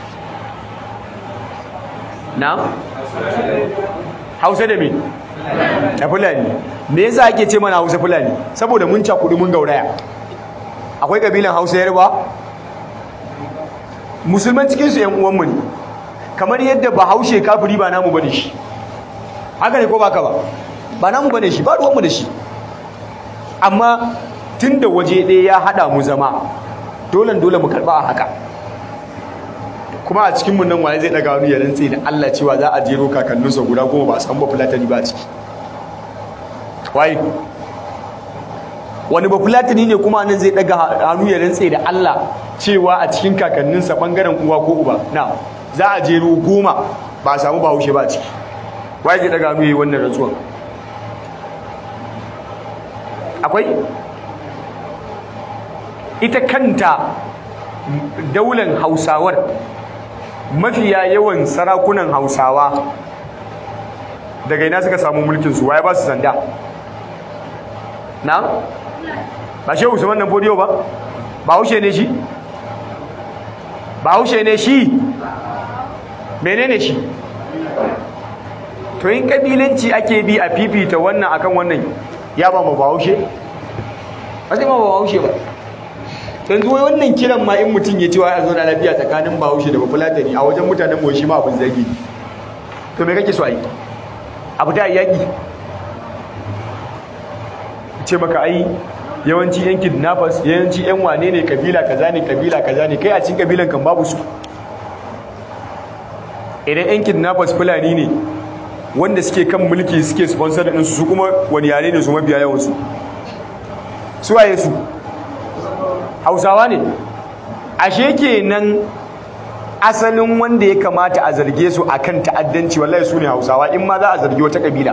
S2: Na? Hausa da me? Da Fulani. Me yasa ake ce mana Hausa Fulani? Saboda mun cakudu mun gauraya. Akwai kabilan Hausa Yarba, musulman cikin su ƴan uwanmu ne. Kamar yadda Bahaushe kafiri ba namu bane shi. Haka ne ko baka ba? Ba namu bane shi, ba ruwanmu da shi. Amma tunda waje ɗaya ya haɗa mu zama, dole dole mu karɓa a haka. Kuma a cikin mun nan waye zai daga wani ya rantse da Allah cewa za a jero kakanninsa guda goma ba a san ba fulatani ba a ciki? Waye? Wani ba fulatani ne kuma nan zai daga hannu ya rantse da Allah cewa a cikin kakanninsa bangaren uwa ko uba na za a jero goma ba a samu Bahaushe ba a ciki? Waye zai daga hannu yayi wannan rantsuwa? Akwai? Ita kanta daular Hausawar, mafiya yawan sarakunan Hausawa daga ina suka samu mulkin su? Waye ba su sanda? Na? Ba Shehu Usman nan Fodiyo ba? Bahaushe ne shi? Bahaushe ne shi? Menene shi? To in kabilanci ake bi a fifita wannan akan wannan, ya ba mu Bahaushe? Ba sai ma ba Bahaushe ba. yanzu wai wannan kiran ma in mutum ya ce wa a zo na lafiya tsakanin Bahaushe da Bafulatani a wajen mutanen mu shi ma abin zagi to me kake so a yi abu da yaki ce maka ai yawanci yan kidnappers yawanci yan wane ne kabila kaza ne kabila kaza ne kai a cikin kabilan kan babu su idan yan kidnappers Fulani ne wanda suke kan mulki suke sponsor din su kuma wani yare ne su mabiya yawan su su waye su Hausawa ne ashe kenan asalin wanda ya kamata a zarge su akan ta'addanci wallahi su ne Hausawa in ma za a zargi wata kabila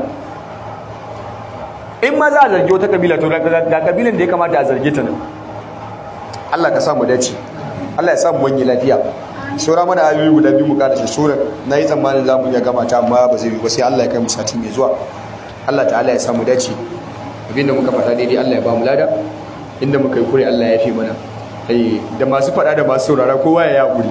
S2: in ma za a zargi wata kabila to ga kabilan da ya kamata a zarge ta nan Allah ka sa mu dace Allah ya sa mu wani lafiya saura mana ayoyi guda biyu mu kada shi surar nayi tsammanin zamu iya gama ta amma ba zai yi ba sai Allah ya kai mu sati mai zuwa Allah ta'ala ya sa mu dace abinda muka faɗa daidai Allah ya ba mu lada inda muka yi kure Allah ya yafe mana eh da masu faɗa da masu saurara kowa ya yakuri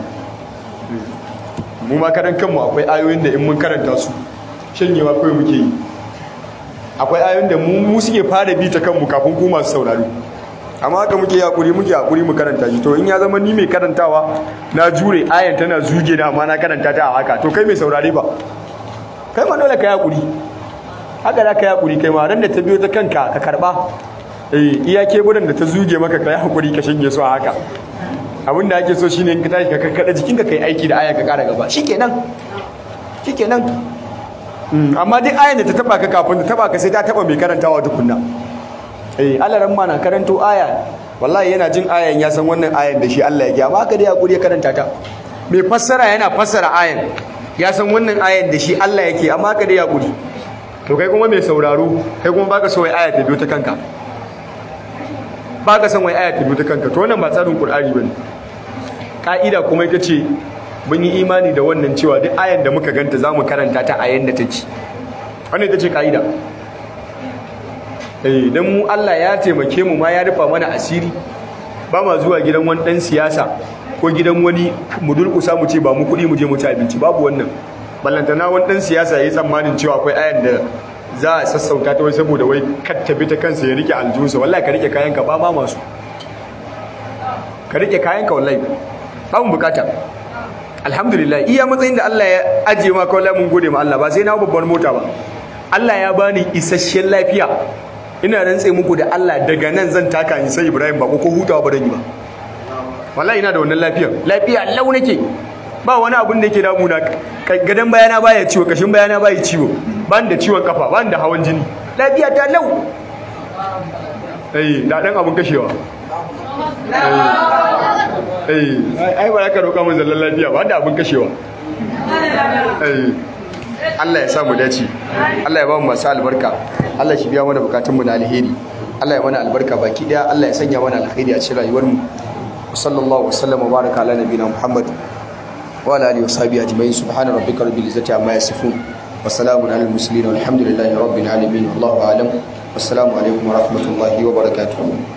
S2: mu ma karan kanmu akwai ayoyin da in mun karanta su shanyewa kawai muke yi akwai ayoyin da mu suke fara bi ta kanmu kafin ku masu sauraro amma haka muke yakuri muke yakuri mu karanta shi to in ya zama ni mai karantawa na jure ayan tana zuge da amma na karanta ta a haka to kai mai saurare ba kai ma dole ka yakuri haka da ka yakuri kai ma ran da ta biyo ta kanka ka karba eh iya keburan da ta zuge maka kai hakuri ka shanye su a haka abin da ake so shine in ka tashi ka kakkada jikinka kai aiki da ayan ka kara gaba shikenan shikenan amma duk ayan da ta taba ka kafin ta taba ka sai ta taba mai karantawa tukunna eh Allah ran ma na karanto aya wallahi yana jin ayan ya san wannan ayan da shi Allah ya amma haka dai hakuri ya karanta ta mai fassara yana fassara ayan ya san wannan ayan da shi Allah yake amma haka dai hakuri to kai kuma mai sauraro kai kuma baka so wai aya ta biyo ta kanka baka san wai aya ta biyo ta kanka to wannan ba tsarin Qur'ani bane ka'ida kuma ita ce mun yi imani da wannan cewa duk ayan da muka ganta zamu karanta ta ayan da take wannan ita ce ka'ida eh dan mu Allah ya taimake mu ma ya rufa mana asiri ba ma zuwa gidan wani dan siyasa ko gidan wani mu durkusa mu ce ba mu kudi mu je mu ci abinci babu wannan ballantana wani dan siyasa yayi tsammanin cewa akwai ayan da za a sassauta ta wai saboda wai kattabi ta kansa ya rike aljunsa wallahi ka rike kayanka ba ma masu ka rike kayanka wallahi ba mu bukata alhamdulillah iya matsayin da Allah ya ajiye maka wallahi mun gode ma Allah ba sai na babbar mota ba Allah ya bani isasshen lafiya ina rantse muku da Allah daga nan zan taka in sai Ibrahim ba ko hutawa ba dan yi ba wallahi ina da wannan lafiya lafiya lau nake ba wani abun da yake damu na gadan bayana baya ciwo kashin bayana baya ciwo ban da ciwon kafa ban da hawan jini lafiya ta lau eh da dan abun kashewa eh ai ba ka roƙa mun zallan lafiya ba da abun kashewa eh Allah ya sa mu dace Allah ya ba mu masu albarka Allah shi biya mana bukatun mu na alheri Allah ya mana albarka baki daya Allah ya sanya mana alheri a cikin rayuwar mu sallallahu wasallama wa baraka ala nabiyina Muhammad wa ala alihi wa sahbihi ajma'in subhana rabbika rabbil izzati amma yasifun wa salamun alal mursalin walhamdulillahi rabbil alamin wallahu a'lam wassalamu alaikum wa rahmatullahi wa barakatuh